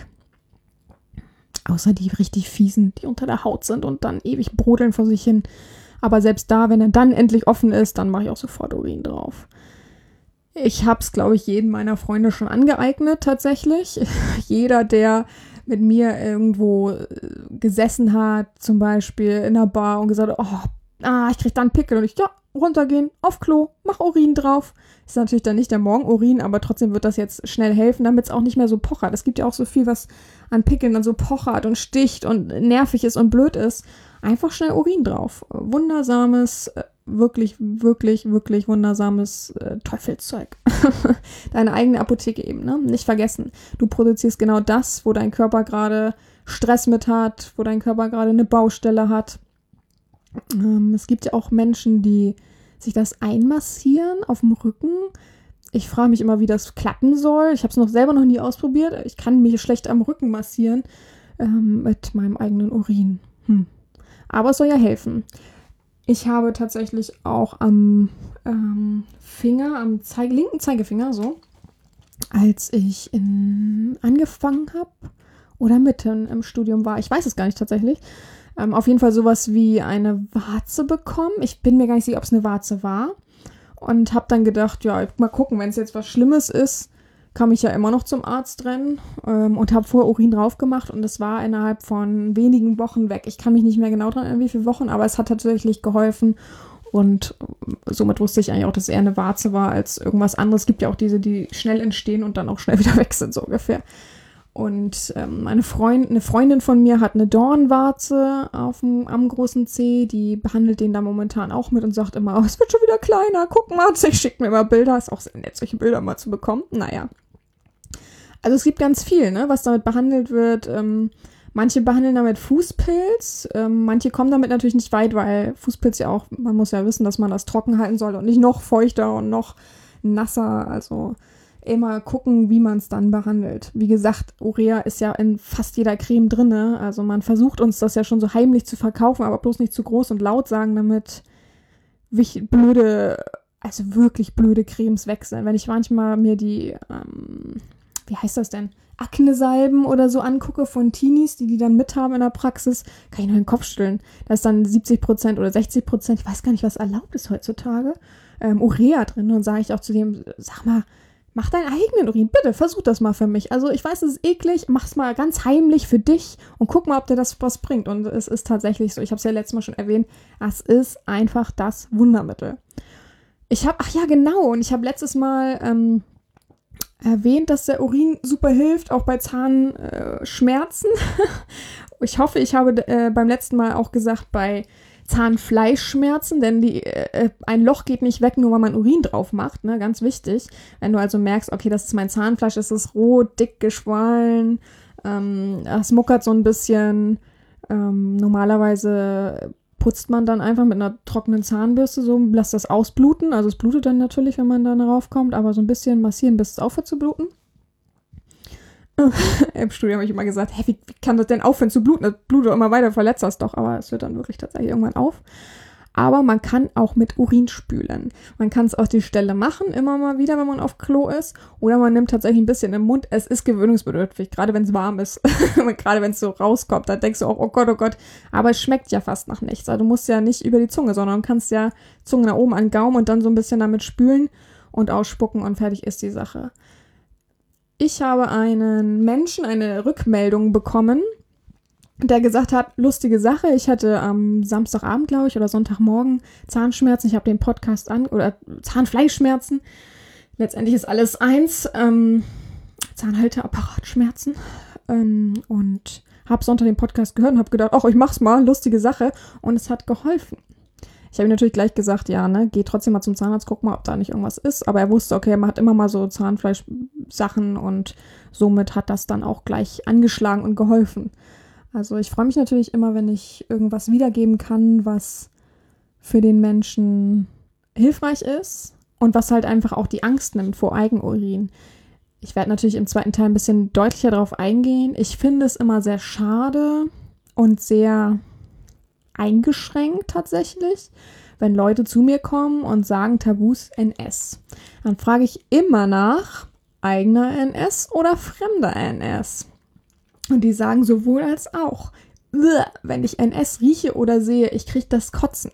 C: Außer die richtig fiesen, die unter der Haut sind und dann ewig brodeln vor sich hin. Aber selbst da, wenn er dann endlich offen ist, dann mache ich auch sofort Urin drauf. Ich habe es, glaube ich, jedem meiner Freunde schon angeeignet, tatsächlich. Jeder, der mit mir irgendwo äh, gesessen hat, zum Beispiel in einer Bar und gesagt hat, oh, ah, ich krieg da einen Pickel. Und ich, ja, runtergehen, auf Klo, mach Urin drauf. Ist natürlich dann nicht der Morgenurin, aber trotzdem wird das jetzt schnell helfen, damit es auch nicht mehr so pochert. Es gibt ja auch so viel, was an Pickeln dann so pochert und sticht und nervig ist und blöd ist. Einfach schnell Urin drauf. Wundersames, äh, wirklich, wirklich, wirklich wundersames äh, Teufelszeug. Deine eigene Apotheke eben, ne? Nicht vergessen. Du produzierst genau das, wo dein Körper gerade Stress mit hat, wo dein Körper gerade eine Baustelle hat. Ähm, es gibt ja auch Menschen, die sich das einmassieren auf dem Rücken. Ich frage mich immer, wie das klappen soll. Ich habe es noch selber noch nie ausprobiert. Ich kann mich schlecht am Rücken massieren ähm, mit meinem eigenen Urin. Hm. Aber es soll ja helfen. Ich habe tatsächlich auch am ähm, Finger, am Zeige, linken Zeigefinger so, als ich in, angefangen habe oder mitten im Studium war, ich weiß es gar nicht tatsächlich, ähm, auf jeden Fall sowas wie eine Warze bekommen. Ich bin mir gar nicht sicher, ob es eine Warze war. Und habe dann gedacht, ja, mal gucken, wenn es jetzt was Schlimmes ist, kann ich ja immer noch zum Arzt rennen ähm, und habe vorher Urin drauf gemacht und es war innerhalb von wenigen Wochen weg. Ich kann mich nicht mehr genau dran erinnern, wie viele Wochen, aber es hat tatsächlich geholfen und somit wusste ich eigentlich auch, dass es eher eine Warze war als irgendwas anderes. Es gibt ja auch diese, die schnell entstehen und dann auch schnell wieder weg sind, so ungefähr. Und ähm, eine, Freund, eine Freundin von mir hat eine Dornwarze auf dem, am großen Zeh, die behandelt den da momentan auch mit und sagt immer, oh, es wird schon wieder kleiner, guck mal, sie schickt mir immer Bilder, ist auch sehr nett, solche Bilder mal zu bekommen. Naja. Also es gibt ganz viel, ne, was damit behandelt wird. Ähm, manche behandeln damit Fußpilz, ähm, manche kommen damit natürlich nicht weit, weil Fußpilz ja auch, man muss ja wissen, dass man das trocken halten soll und nicht noch feuchter und noch nasser, also immer gucken, wie man es dann behandelt. Wie gesagt, Urea ist ja in fast jeder Creme drin, also man versucht uns das ja schon so heimlich zu verkaufen, aber bloß nicht zu groß und laut sagen, damit blöde, also wirklich blöde Cremes wechseln. Wenn ich manchmal mir die, ähm, wie heißt das denn, Akne-Salben oder so angucke von Teenies, die die dann mithaben in der Praxis, kann ich nur den Kopf schütteln. Da ist dann siebzig Prozent oder sechzig Prozent, ich weiß gar nicht, was erlaubt ist heutzutage, ähm, Urea drin. Und sage ich auch zu dem, sag mal, mach deinen eigenen Urin, bitte, versuch das mal für mich. Also ich weiß, es ist eklig, mach's mal ganz heimlich für dich und guck mal, ob dir das was bringt. Und es ist tatsächlich so, ich habe es ja letztes Mal schon erwähnt, es ist einfach das Wundermittel. Ich habe, ach ja, genau, und ich habe letztes Mal ähm, erwähnt, dass der Urin super hilft, auch bei Zahnschmerzen. Äh, ich hoffe, ich habe äh, beim letzten Mal auch gesagt, bei Zahnfleischschmerzen, denn die, äh, ein Loch geht nicht weg, nur weil man Urin drauf macht, ne? Ganz wichtig. Wenn du also merkst, okay, das ist mein Zahnfleisch, es ist rot, dick, geschwollen, ähm, es muckert so ein bisschen. Ähm, normalerweise putzt man dann einfach mit einer trockenen Zahnbürste so, lässt das ausbluten. Also es blutet dann natürlich, wenn man da darauf kommt, aber so ein bisschen massieren, bis es aufhört zu bluten. Im Studium habe ich immer gesagt, hey, wie, wie kann das denn aufhören zu bluten? Das blutet immer weiter, verletzt das doch, aber es hört dann wirklich tatsächlich irgendwann auf. Aber man kann auch mit Urin spülen. Man kann es auf die Stelle machen, immer mal wieder, wenn man auf Klo ist. Oder man nimmt tatsächlich ein bisschen im Mund. Es ist gewöhnungsbedürftig, gerade wenn es warm ist. Gerade wenn es so rauskommt, dann denkst du auch, oh Gott, oh Gott. Aber es schmeckt ja fast nach nichts. Also du musst ja nicht über die Zunge, sondern du kannst ja Zunge nach oben an den Gaumen und dann so ein bisschen damit spülen und ausspucken und fertig ist die Sache. Ich habe einen Menschen eine Rückmeldung bekommen, der gesagt hat, lustige Sache, ich hatte am Samstagabend, glaube ich, oder Sonntagmorgen Zahnschmerzen. Ich habe den Podcast an, oder Zahnfleischschmerzen. Letztendlich ist alles eins. Ähm, Zahnhalteapparatschmerzen. Ähm, und habe Sonntag den Podcast gehört und habe gedacht, ach, ich mach's mal, lustige Sache. Und es hat geholfen. Ich habe ihm natürlich gleich gesagt, ja, ne, geh trotzdem mal zum Zahnarzt, guck mal, ob da nicht irgendwas ist. Aber er wusste, okay, man hat immer mal so Zahnfleischsachen und somit hat das dann auch gleich angeschlagen und geholfen. Also ich freue mich natürlich immer, wenn ich irgendwas wiedergeben kann, was für den Menschen hilfreich ist und was halt einfach auch die Angst nimmt vor Eigenurin. Ich werde natürlich im zweiten Teil ein bisschen deutlicher darauf eingehen. Ich finde es immer sehr schade und sehr eingeschränkt tatsächlich, wenn Leute zu mir kommen und sagen Tabus N S. Dann frage ich immer nach, eigener N S oder fremder N S? Und die sagen sowohl als auch. Wenn ich N S rieche oder sehe, ich kriege das Kotzen.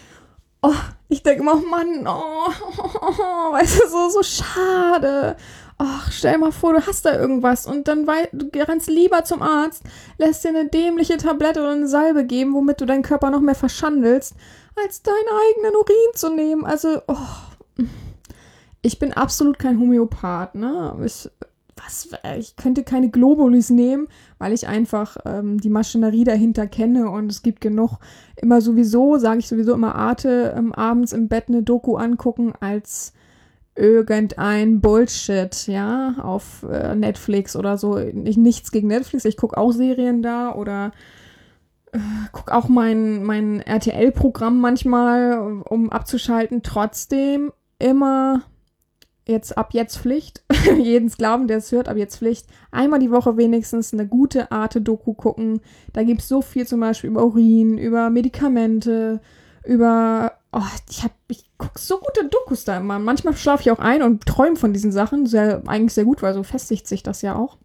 C: Oh, ich denke immer, oh Mann, oh, oh, oh, weißt du, so, so schade. Ach, stell mal vor, du hast da irgendwas und dann wei- du rennst lieber zum Arzt, lässt dir eine dämliche Tablette oder eine Salbe geben, womit du deinen Körper noch mehr verschandelst, als deinen eigenen Urin zu nehmen. Also, oh, ich bin absolut kein Homöopath, ne? Ich, was, ich könnte keine Globulis nehmen, weil ich einfach ähm, die Maschinerie dahinter kenne und es gibt genug. Immer sowieso, sage ich sowieso immer, Arte ähm, abends im Bett eine Doku angucken als irgendein Bullshit, ja, auf äh, Netflix oder so. Ich, nichts gegen Netflix, ich gucke auch Serien da oder äh, gucke auch mein, mein R T L-Programm manchmal, um abzuschalten. Trotzdem immer jetzt ab jetzt Pflicht, jeden Sklaven, der es hört, ab jetzt Pflicht, einmal die Woche wenigstens eine gute Arte-Doku gucken. Da gibt es so viel zum Beispiel über Urin, über Medikamente, über, oh, ich, hab, ich gucke so gute Dokus da immer. Manchmal schlafe ich auch ein und träume von diesen Sachen. Sehr, eigentlich sehr gut, weil so festigt sich das ja auch.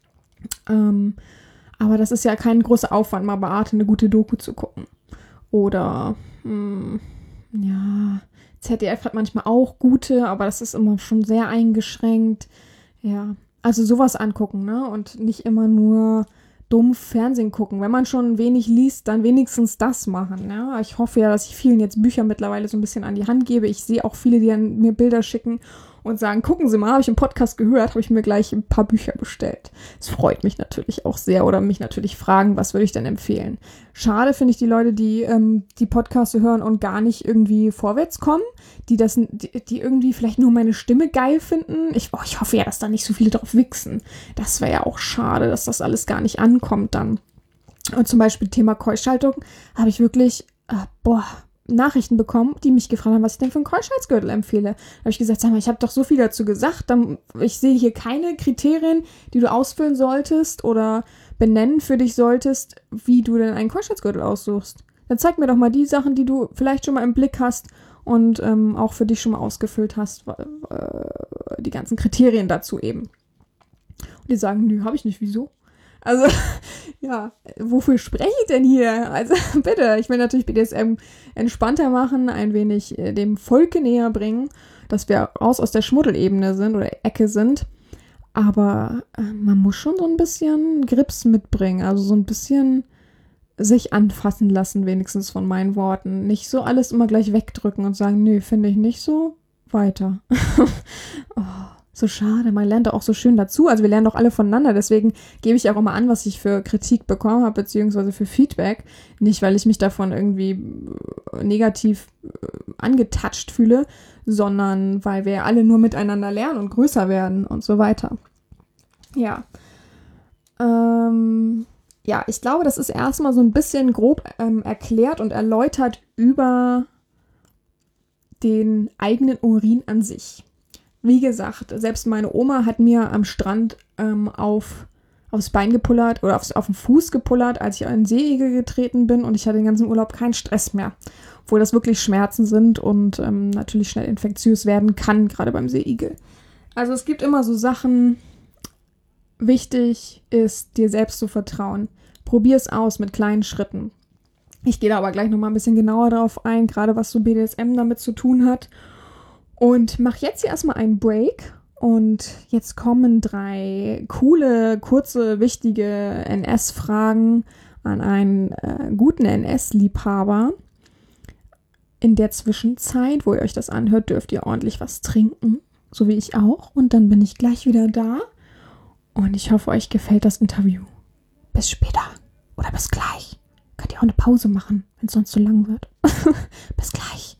C: Ähm, aber das ist ja kein großer Aufwand, mal bei Arte eine gute Doku zu gucken. Oder, mh, ja, Z D F hat manchmal auch gute, aber das ist immer schon sehr eingeschränkt. Ja, also sowas angucken, ne? Und nicht immer nur dumm Fernsehen gucken. Wenn man schon wenig liest, dann wenigstens das machen, ne? Ich hoffe ja, dass ich vielen jetzt Bücher mittlerweile so ein bisschen an die Hand gebe. Ich sehe auch viele, die dann mir Bilder schicken und sagen, gucken Sie mal, habe ich im Podcast gehört, habe ich mir gleich ein paar Bücher bestellt. Das freut mich natürlich auch sehr oder mich natürlich fragen, was würde ich denn empfehlen. Schade finde ich die Leute, die ähm, die Podcasts hören und gar nicht irgendwie vorwärts kommen, die das, die, die irgendwie vielleicht nur meine Stimme geil finden. Ich, oh, ich hoffe ja, dass da nicht so viele drauf wichsen. Das wäre ja auch schade, dass das alles gar nicht ankommt dann. Und zum Beispiel Thema Keuschhaltung habe ich wirklich, äh, boah, Nachrichten bekommen, die mich gefragt haben, was ich denn für einen Keuschheitsgürtel empfehle. Da habe ich gesagt, sag mal, ich habe doch so viel dazu gesagt, dann, ich sehe hier keine Kriterien, die du ausfüllen solltest oder benennen für dich solltest, wie du denn einen Keuschheitsgürtel aussuchst. Dann zeig mir doch mal die Sachen, die du vielleicht schon mal im Blick hast und ähm, auch für dich schon mal ausgefüllt hast, äh, die ganzen Kriterien dazu eben. Und die sagen, nö, habe ich nicht, wieso? Also, ja, wofür spreche ich denn hier? Also, bitte, ich will natürlich B D S M entspannter machen, ein wenig äh, dem Volke näher bringen, dass wir raus aus der Schmuddelebene sind oder Ecke sind. Aber äh, man muss schon so ein bisschen Grips mitbringen, also so ein bisschen sich anfassen lassen, wenigstens von meinen Worten. Nicht so alles immer gleich wegdrücken und sagen, nö, finde ich nicht so, weiter. Oh. So schade, man lernt auch so schön dazu. Also wir lernen doch alle voneinander, deswegen gebe ich auch immer an, was ich für Kritik bekommen habe, beziehungsweise für Feedback. Nicht, weil ich mich davon irgendwie negativ angetatscht fühle, sondern weil wir alle nur miteinander lernen und größer werden und so weiter. Ja. Ähm, ja, ich glaube, das ist erstmal so ein bisschen grob ähm, erklärt und erläutert über den eigenen Urin an sich. Wie gesagt, selbst meine Oma hat mir am Strand ähm, auf, aufs Bein gepullert oder aufs, auf den Fuß gepullert, als ich an den Seeigel getreten bin und ich hatte den ganzen Urlaub keinen Stress mehr. Obwohl das wirklich Schmerzen sind und ähm, natürlich schnell infektiös werden kann, gerade beim Seeigel. Also es gibt immer so Sachen, wichtig ist, dir selbst zu vertrauen. Probier es aus mit kleinen Schritten. Ich gehe da aber gleich nochmal ein bisschen genauer drauf ein, gerade was so B D S M damit zu tun hat. Und mach jetzt hier erstmal einen Break. Und jetzt kommen drei coole, kurze, wichtige N S-Fragen an einen äh, guten N S-Liebhaber. In der Zwischenzeit, wo ihr euch das anhört, dürft ihr ordentlich was trinken, so wie ich auch. Und dann bin ich gleich wieder da. Und ich hoffe, euch gefällt das Interview. Bis später oder bis gleich. Könnt ihr auch eine Pause machen, wenn es sonst zu lang wird. Bis gleich.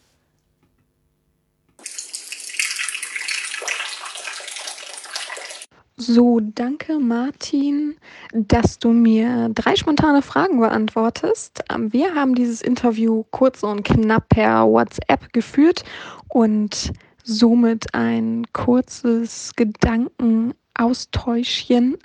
C: So, danke Martin, dass du mir drei spontane Fragen beantwortest. Wir haben dieses Interview kurz und knapp per WhatsApp geführt und somit ein kurzes Gedankenaustäuschchen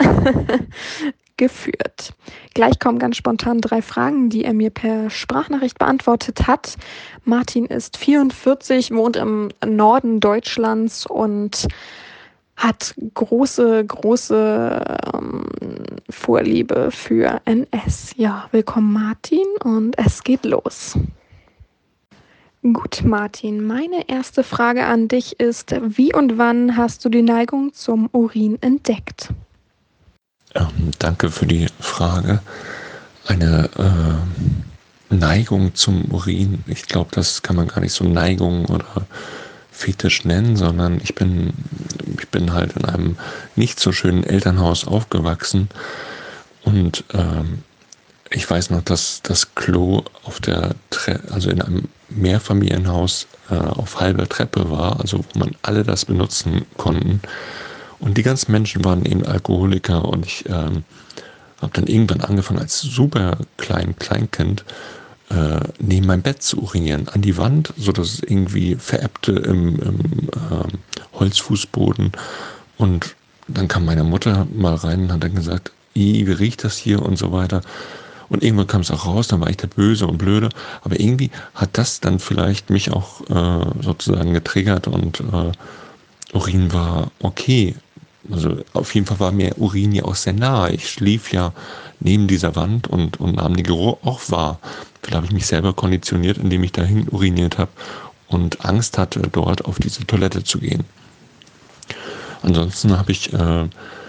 C: geführt. Gleich kommen ganz spontan drei Fragen, die er mir per Sprachnachricht beantwortet hat. Martin ist vierundvierzig, wohnt im Norden Deutschlands und hat große, große ähm, Vorliebe für N S. Ja, willkommen Martin und es geht los. Gut, Martin, meine erste Frage an dich ist, wie und wann hast du die Neigung zum Urin entdeckt?
D: Ähm, danke für die Frage. Eine äh, Neigung zum Urin, ich glaube, das kann man gar nicht so Neigung oder Fetisch nennen, sondern ich bin, ich bin halt in einem nicht so schönen Elternhaus aufgewachsen und ähm, ich weiß noch, dass das Klo auf der Tre- also in einem Mehrfamilienhaus äh, auf halber Treppe war, also wo man alle das benutzen konnten. Und die ganzen Menschen waren eben Alkoholiker und ich ähm, habe dann irgendwann angefangen als super klein Kleinkind äh, neben meinem Bett zu urinieren, an die Wand, sodass es irgendwie verebbte im, im ähm, Holzfußboden. Und dann kam meine Mutter mal rein und hat dann gesagt, wie riecht das hier und so weiter. Und irgendwann kam es auch raus, dann war ich der Böse und Blöde. Aber irgendwie hat das dann vielleicht mich auch äh, sozusagen getriggert und äh, Urin war okay. Also auf jeden Fall war mir Urin ja auch sehr nahe. Ich schlief ja neben dieser Wand und, und nahm den Geruch auch wahr. Vielleicht habe ich mich selber konditioniert, indem ich dahin uriniert habe und Angst hatte, dort auf diese Toilette zu gehen. Ansonsten habe ich äh,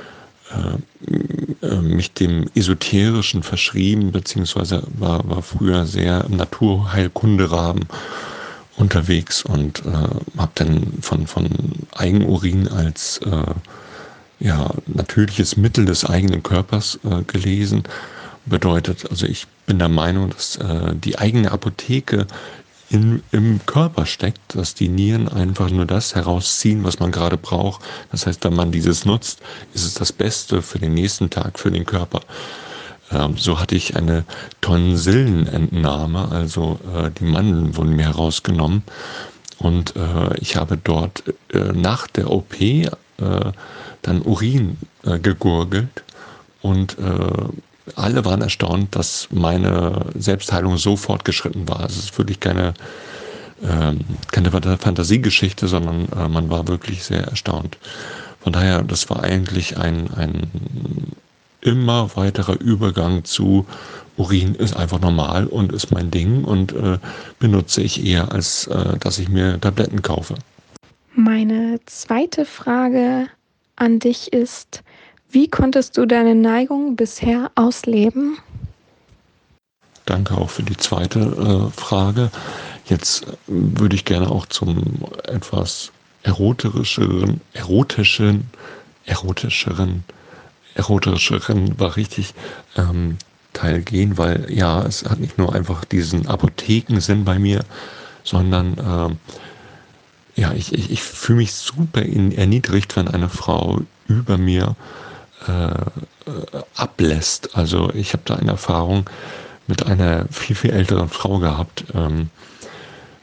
D: äh, mich dem Esoterischen verschrieben, beziehungsweise war, war früher sehr im Naturheilkunderahmen unterwegs und äh, habe dann von, von Eigenurin als äh, ja, natürliches Mittel des eigenen Körpers äh, gelesen. Bedeutet, also ich bin der Meinung, dass äh, die eigene Apotheke in, im Körper steckt, dass die Nieren einfach nur das herausziehen, was man gerade braucht. Das heißt, wenn man dieses nutzt, ist es das Beste für den nächsten Tag, für den Körper. Ähm, so hatte ich eine Tonsillenentnahme, also äh, die Mandeln wurden mir herausgenommen und äh, ich habe dort äh, nach der O P äh, dann Urin äh, gegurgelt und äh, alle waren erstaunt, dass meine Selbstheilung so fortgeschritten war. Es ist wirklich keine, äh, keine Fantasiegeschichte, sondern äh, man war wirklich sehr erstaunt. Von daher, das war eigentlich ein, ein immer weiterer Übergang zu Urin ist einfach normal und ist mein Ding und äh, benutze ich eher, als äh, dass ich mir Tabletten kaufe.
C: Meine zweite Frage an dich ist, wie konntest du deine Neigung bisher ausleben?
D: Danke auch für die zweite äh, Frage. Jetzt äh, würde ich gerne auch zum etwas eroterischeren, erotischen, erotischeren, erotischeren war richtig ähm, Teil gehen, weil ja, es hat nicht nur einfach diesen Apothekensinn bei mir, sondern ähm, ja, ich, ich, ich fühle mich super in, erniedrigt, wenn eine Frau über mir äh, äh, ablässt. Also ich habe da eine Erfahrung mit einer viel, viel älteren Frau gehabt. Ähm,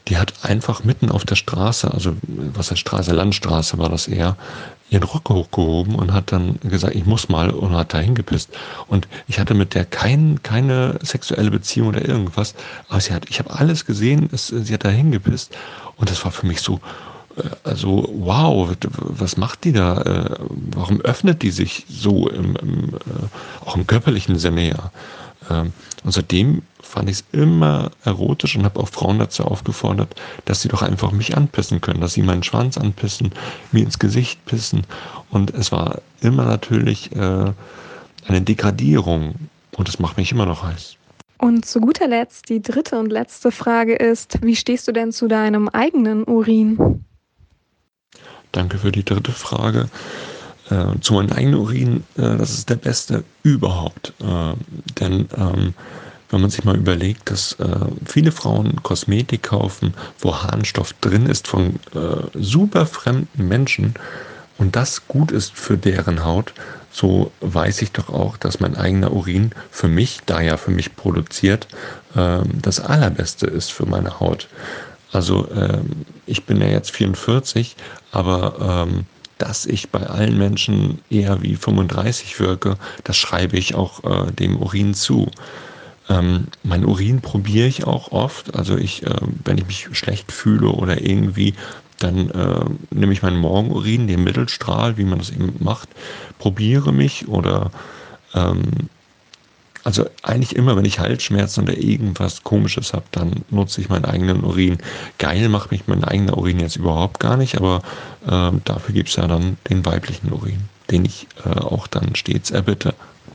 D: die hat einfach mitten auf der Straße, also was heißt Straße, Landstraße war das eher, ihren Rock hochgehoben und hat dann gesagt, ich muss mal, und hat da hingepisst. Und ich hatte mit der kein, keine sexuelle Beziehung oder irgendwas, aber sie hat, ich habe alles gesehen, es, sie hat da hingepisst und das war für mich so, also wow, was macht die da? Äh, warum öffnet die sich so im, im, äh, auch im körperlichen Sinne ja? Ähm, und seitdem fand ich es immer erotisch und habe auch Frauen dazu aufgefordert, dass sie doch einfach mich anpissen können, dass sie meinen Schwanz anpissen, mir ins Gesicht pissen. Und es war immer natürlich äh, eine Degradierung und das macht mich immer noch heiß.
C: Und zu guter Letzt, die dritte und letzte Frage ist, wie stehst du denn zu deinem eigenen Urin?
D: Danke für die dritte Frage. Äh, zu meinem eigenen Urin, äh, das ist der beste überhaupt. Äh, denn ähm, wenn man sich mal überlegt, dass äh, viele Frauen Kosmetik kaufen, wo Harnstoff drin ist von äh, super fremden Menschen und das gut ist für deren Haut, so weiß ich doch auch, dass mein eigener Urin für mich, da ja für mich produziert, äh, das Allerbeste ist für meine Haut. Also ähm, ich bin ja jetzt vierundvierzig, aber ähm, dass ich bei allen Menschen eher wie fünfunddreißig wirke, das schreibe ich auch äh, dem Urin zu. Ähm, mein Urin probiere ich auch oft. Also ich, äh, wenn ich mich schlecht fühle oder irgendwie, dann äh, nehme ich meinen Morgenurin, den Mittelstrahl, wie man das eben macht, probiere mich oder ähm, also eigentlich immer, wenn ich Halsschmerzen oder irgendwas Komisches habe, dann nutze ich meinen eigenen Urin. Geil macht mich mein eigener Urin jetzt überhaupt gar nicht, aber äh, dafür gibt es ja dann den weiblichen Urin, den ich äh, auch dann stets erbitte.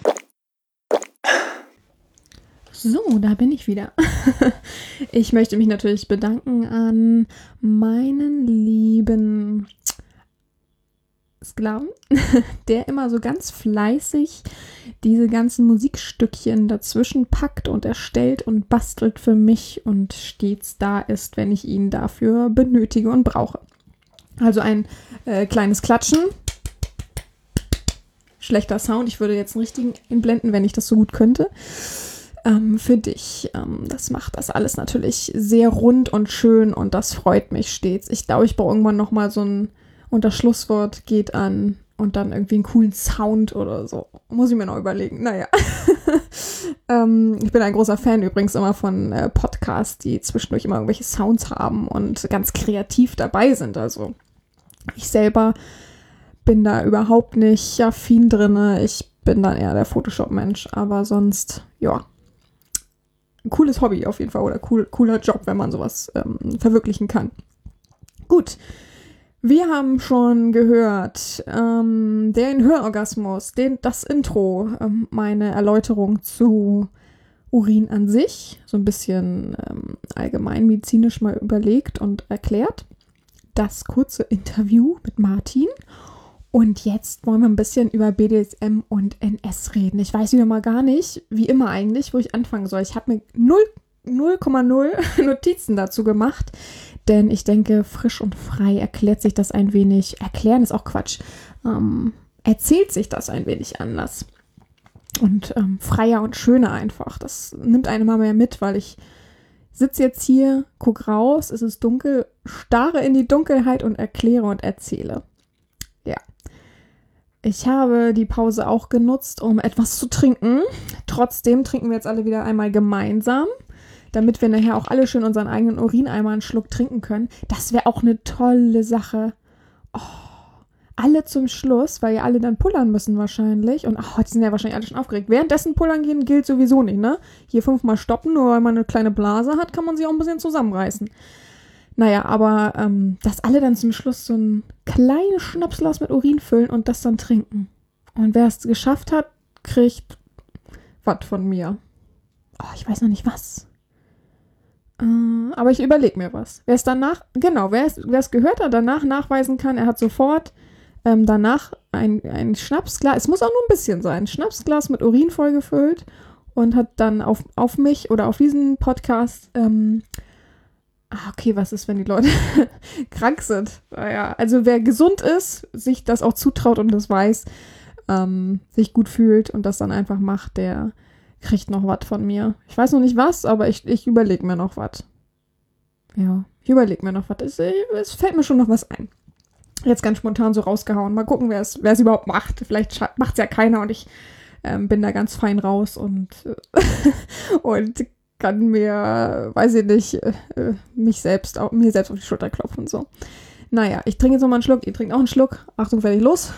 C: So, da bin ich wieder. Ich möchte mich natürlich bedanken an meinen lieben Sklaven, der immer so ganz fleißig diese ganzen Musikstückchen dazwischen packt und erstellt und bastelt für mich und stets da ist, wenn ich ihn dafür benötige und brauche. Also ein äh, kleines Klatschen. Schlechter Sound, ich würde jetzt einen richtigen einblenden, wenn ich das so gut könnte. Ähm, für dich. Ähm, das macht das alles natürlich sehr rund und schön und das freut mich stets. Ich glaube, ich brauche irgendwann nochmal so ein und das Schlusswort geht an und dann irgendwie einen coolen Sound oder so. Muss ich mir noch überlegen. Naja. ähm, ich bin ein großer Fan übrigens immer von äh, Podcasts, die zwischendurch immer irgendwelche Sounds haben und ganz kreativ dabei sind. Also ich selber bin da überhaupt nicht affin drin. Ich bin dann eher der Photoshop-Mensch. Aber sonst, ja, ein cooles Hobby auf jeden Fall oder cool, cooler Job, wenn man sowas ähm, verwirklichen kann. Gut. Wir haben schon gehört, ähm, den Hörorgasmus, den, das Intro, ähm, meine Erläuterung zu Urin an sich, so ein bisschen ähm, allgemeinmedizinisch mal überlegt und erklärt. Das kurze Interview mit Martin. Und jetzt wollen wir ein bisschen über B D S M und N S reden. Ich weiß wieder mal gar nicht, wie immer eigentlich, wo ich anfangen soll. Ich habe mir null Komma null Notizen dazu gemacht. Denn ich denke, frisch und frei erklärt sich das ein wenig. Erklären ist auch Quatsch. Ähm, erzählt sich das ein wenig anders. Und ähm, freier und schöner einfach. Das nimmt einen immer mehr mit, weil ich sitze jetzt hier, gucke raus, es ist dunkel, starre in die Dunkelheit und erkläre und erzähle. Ja. Ich habe die Pause auch genutzt, um etwas zu trinken. Trotzdem trinken wir jetzt alle wieder einmal gemeinsam, damit wir nachher auch alle schön unseren eigenen Urin einmal einen Schluck trinken können. Das wäre auch eine tolle Sache. Oh, alle zum Schluss, weil ja alle dann pullern müssen wahrscheinlich. Und oh, die sind ja wahrscheinlich alle schon aufgeregt. Währenddessen pullern gehen gilt sowieso nicht, ne? Hier fünfmal stoppen, nur weil man eine kleine Blase hat, kann man sich auch ein bisschen zusammenreißen. Naja, aber ähm, dass alle dann zum Schluss so ein kleines Schnapsglas mit Urin füllen und das dann trinken. Und wer es geschafft hat, kriegt was von mir. Oh, ich weiß noch nicht was. Aber ich überlege mir was. Wer es danach, genau, wer es, wer es gehört hat, danach nachweisen kann, er hat sofort ähm, danach ein, ein Schnapsglas, es muss auch nur ein bisschen sein, Schnapsglas mit Urin vollgefüllt und hat dann auf, auf mich oder auf diesen Podcast, ähm, ah, okay, was ist, wenn die Leute krank sind? Naja, also wer gesund ist, sich das auch zutraut und das weiß, ähm, sich gut fühlt und das dann einfach macht, der kriegt noch was von mir. Ich weiß noch nicht was, aber ich, ich überlege mir noch was. ja, ich überlege mir noch was. Es, es fällt mir schon noch was ein. Jetzt ganz spontan so rausgehauen. Mal gucken, wer es wer es überhaupt macht. Vielleicht macht es ja keiner und ich ähm, bin da ganz fein raus und, und kann mir, weiß ich nicht, äh, mich selbst, auch, mir selbst auf die Schulter klopfen und so. Naja, ich trinke jetzt nochmal einen Schluck. Ihr trinkt auch einen Schluck. Achtung, fertig, los.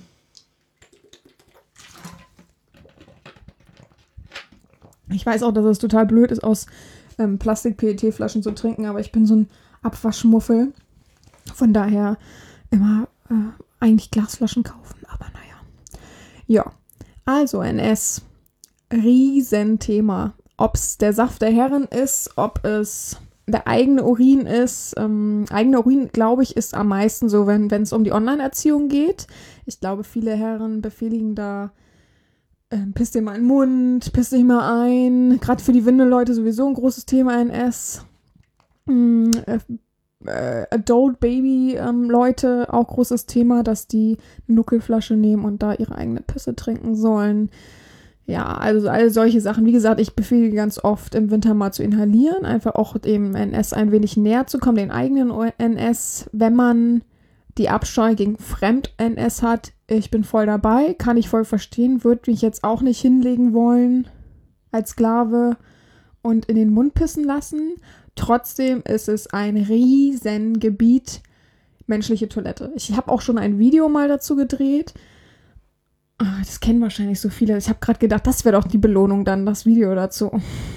C: Ich weiß auch, dass es total blöd ist, aus ähm, Plastik-P E T-Flaschen zu trinken, aber ich bin so ein Abwaschmuffel. Von daher immer äh, eigentlich Glasflaschen kaufen, aber naja. Ja, also N S. Riesenthema. Ob es der Saft der Herren ist, ob es der eigene Urin ist. Ähm, eigener Urin, glaube ich, ist am meisten so, wenn es um die Online-Erziehung geht. Ich glaube, viele Herren befehligen da Ähm, piss dir mal in den Mund, piss dich mal ein. Gerade für die Windelleute sowieso ein großes Thema N S. Mm, äh, äh, Adult Baby ähm, Leute, auch großes Thema, dass die eine Nuckelflasche nehmen und da ihre eigene Pisse trinken sollen. Ja, also all solche Sachen. Wie gesagt, ich befehle ganz oft im Winter mal zu inhalieren, einfach auch dem N S ein wenig näher zu kommen, den eigenen N S, wenn man die Abscheu gegen Fremd-N S hat. Ich bin voll dabei, kann ich voll verstehen, würde mich jetzt auch nicht hinlegen wollen als Sklave und in den Mund pissen lassen. Trotzdem ist es ein Riesengebiet menschliche Toilette. Ich habe auch schon ein Video mal dazu gedreht. Das kennen wahrscheinlich so viele. Ich habe gerade gedacht, das wäre doch die Belohnung dann, das Video dazu.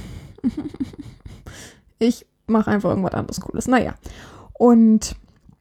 C: Ich mache einfach irgendwas anderes Cooles. Naja, und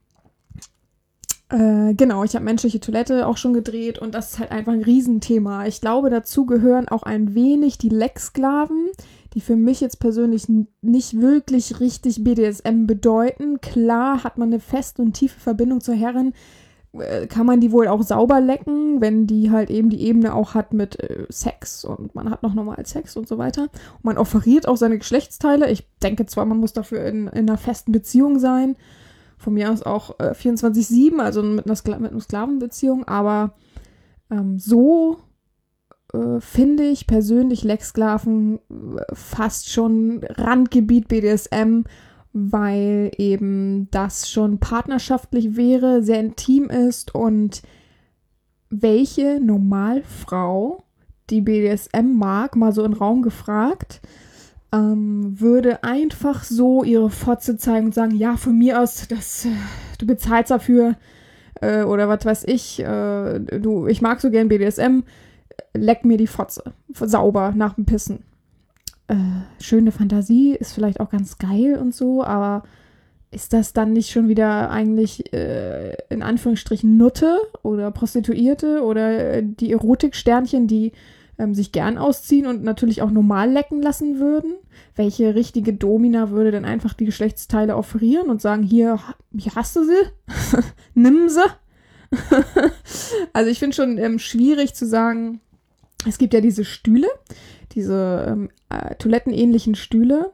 C: Äh, genau, ich habe menschliche Toilette auch schon gedreht und das ist halt einfach ein Riesenthema. Ich glaube, dazu gehören auch ein wenig die Lecksklaven, die für mich jetzt persönlich n- nicht wirklich richtig B D S M bedeuten. Klar hat man eine feste und tiefe Verbindung zur Herrin, äh, kann man die wohl auch sauber lecken, wenn die halt eben die Ebene auch hat mit äh, Sex und man hat noch normal Sex und so weiter. Und man offeriert auch seine Geschlechtsteile. Ich denke zwar, man muss dafür in, in einer festen Beziehung sein, von mir aus auch äh, vierundzwanzig sieben, also mit einer, Skla- mit einer Sklavenbeziehung, aber ähm, so äh, finde ich persönlich Lecksklaven äh, fast schon Randgebiet B D S M, weil eben das schon partnerschaftlich wäre, sehr intim ist und welche Normalfrau, die B D S M mag, mal so in den Raum gefragt, Ähm, würde einfach so ihre Fotze zeigen und sagen, ja, von mir aus, das, äh, du bezahlst dafür äh, oder was weiß ich, äh, du, ich mag so gern B D S M, leck mir die Fotze, sauber nach dem Pissen. Äh, schöne Fantasie, ist vielleicht auch ganz geil und so, aber ist das dann nicht schon wieder eigentlich äh, in Anführungsstrichen Nutte oder Prostituierte oder äh, die Erotiksternchen, die ähm, sich gern ausziehen und natürlich auch normal lecken lassen würden? Welche richtige Domina würde denn einfach die Geschlechtsteile offerieren und sagen, hier, hier hast du sie, nimm sie? Also ich finde schon ähm, schwierig zu sagen, es gibt ja diese Stühle, diese ähm, äh, toilettenähnlichen Stühle,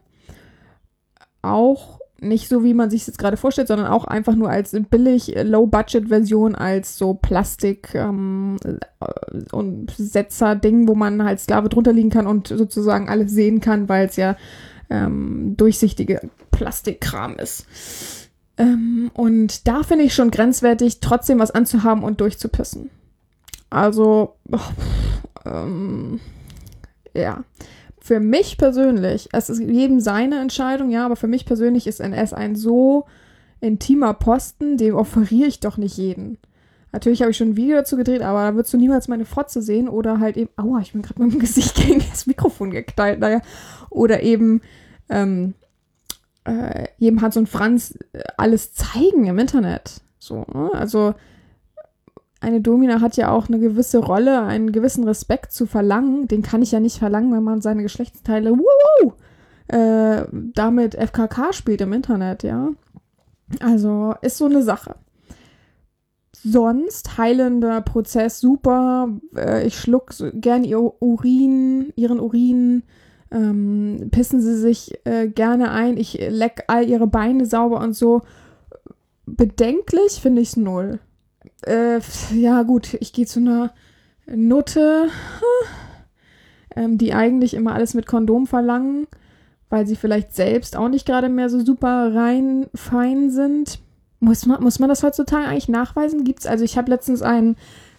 C: auch nicht so, wie man sich es jetzt gerade vorstellt, sondern auch einfach nur als billig Low-Budget-Version, als so Plastik ähm, und Setzer-Ding, wo man halt Sklave drunter liegen kann und sozusagen alles sehen kann, weil es ja ähm, durchsichtige Plastikkram ist. Ähm, und da finde ich schon grenzwertig, trotzdem was anzuhaben und durchzupissen. Also, oh, ähm, ja. Für mich persönlich, es ist jedem seine Entscheidung, ja, aber für mich persönlich ist N S ein so intimer Posten, den offeriere ich doch nicht jeden. Natürlich habe ich schon ein Video dazu gedreht, aber da würdest du niemals meine Fotze sehen oder halt eben, aua, ich bin gerade mit dem Gesicht gegen das Mikrofon geknallt, naja, oder eben ähm, äh, jedem Hans und Franz alles zeigen im Internet. So, ne? Also eine Domina hat ja auch eine gewisse Rolle, einen gewissen Respekt zu verlangen. Den kann ich ja nicht verlangen, wenn man seine Geschlechtsteile wuhu, äh, damit F K K spielt im Internet, ja. Also ist so eine Sache. Sonst heilender Prozess, super. Äh, ich schluck so gern ihr Urin, ihren Urin. Ähm, pissen sie sich äh, gerne ein. Ich leck all ihre Beine sauber und so. Bedenklich finde ich es null. Äh, ja gut, ich gehe zu einer Nutte, ähm, die eigentlich immer alles mit Kondom verlangen, weil sie vielleicht selbst auch nicht gerade mehr so super rein fein sind. Muss man, muss man das heutzutage eigentlich nachweisen? Gibt's, also ich habe letztens einen,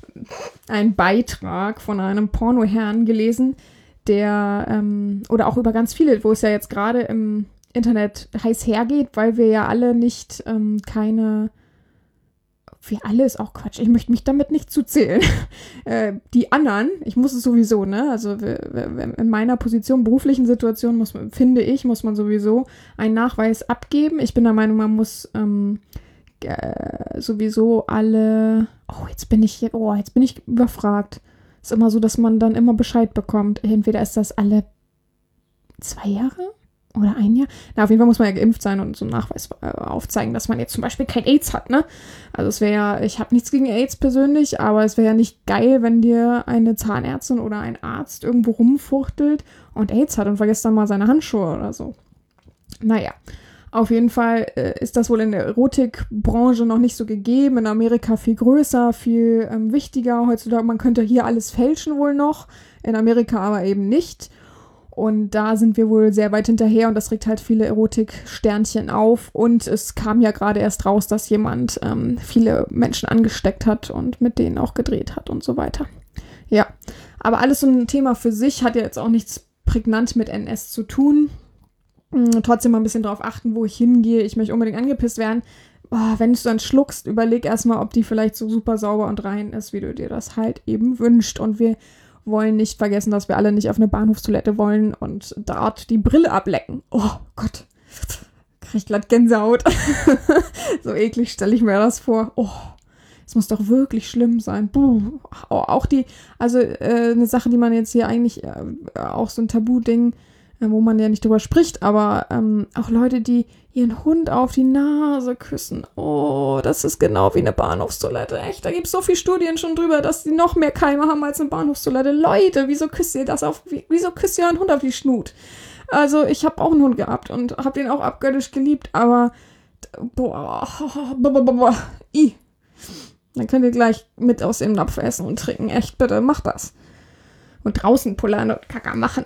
C: einen Beitrag von einem Pornoherrn gelesen, der, ähm, oder auch über ganz viele, wo es ja jetzt gerade im Internet heiß hergeht, weil wir ja alle nicht ähm, keine, wir alle ist auch Quatsch, ich möchte mich damit nicht zuzählen. äh, die anderen, ich muss es sowieso, ne, also wir, wir, in meiner Position, beruflichen Situation, muss man, finde ich, muss man sowieso einen Nachweis abgeben. Ich bin der Meinung, man muss ähm, äh, sowieso alle, oh, jetzt bin ich, oh, jetzt bin ich überfragt. Ist immer so, dass man dann immer Bescheid bekommt. Entweder ist das alle zwei Jahre oder ein Jahr. Na, auf jeden Fall muss man ja geimpft sein und so einen Nachweis äh, aufzeigen, dass man jetzt zum Beispiel kein AIDS hat, ne? Also es wäre ja, ich habe nichts gegen AIDS persönlich, aber es wäre ja nicht geil, wenn dir eine Zahnärztin oder ein Arzt irgendwo rumfuchtelt und AIDS hat und vergisst dann mal seine Handschuhe oder so. Naja, auf jeden Fall äh, ist das wohl in der Erotikbranche noch nicht so gegeben. In Amerika viel größer, viel ähm, wichtiger. Heutzutage, man könnte hier alles fälschen wohl noch, in Amerika aber eben nicht. Und da sind wir wohl sehr weit hinterher und das regt halt viele Erotiksternchen auf. Und es kam ja gerade erst raus, dass jemand ähm, viele Menschen angesteckt hat und mit denen auch gedreht hat und so weiter. Ja, aber alles so ein Thema für sich, hat ja jetzt auch nichts prägnant mit N S zu tun. Mhm, trotzdem mal ein bisschen drauf achten, wo ich hingehe. Ich möchte unbedingt angepisst werden. Oh, wenn du dann schluckst, überleg erstmal, ob die vielleicht so super sauber und rein ist, wie du dir das halt eben wünscht. Und wir wollen nicht vergessen, dass wir alle nicht auf eine Bahnhofstoilette wollen und dort die Brille ablecken. Oh Gott, krieg ich glatt Gänsehaut. So eklig stelle ich mir das vor. Oh, es muss doch wirklich schlimm sein. Buh. Oh, auch die, also äh, eine Sache, die man jetzt hier eigentlich, äh, auch so ein Tabu-Ding, äh, wo man ja nicht drüber spricht, aber ähm, auch Leute, die ihren Hund auf die Nase küssen. Oh, das ist genau wie eine Bahnhofstoilette. Echt, da gibt es so viele Studien schon drüber, dass die noch mehr Keime haben als eine Bahnhofstoilette. Leute, wieso küsst ihr das auf, wieso küsst ihr einen Hund auf die Schnut? Also, ich habe auch einen Hund gehabt und habe den auch abgöttisch geliebt, aber boah, boah, boah, boah, i. Dann könnt ihr gleich mit aus dem Napf essen und trinken. Echt, bitte, macht das. Und draußen pullern und Kacker machen.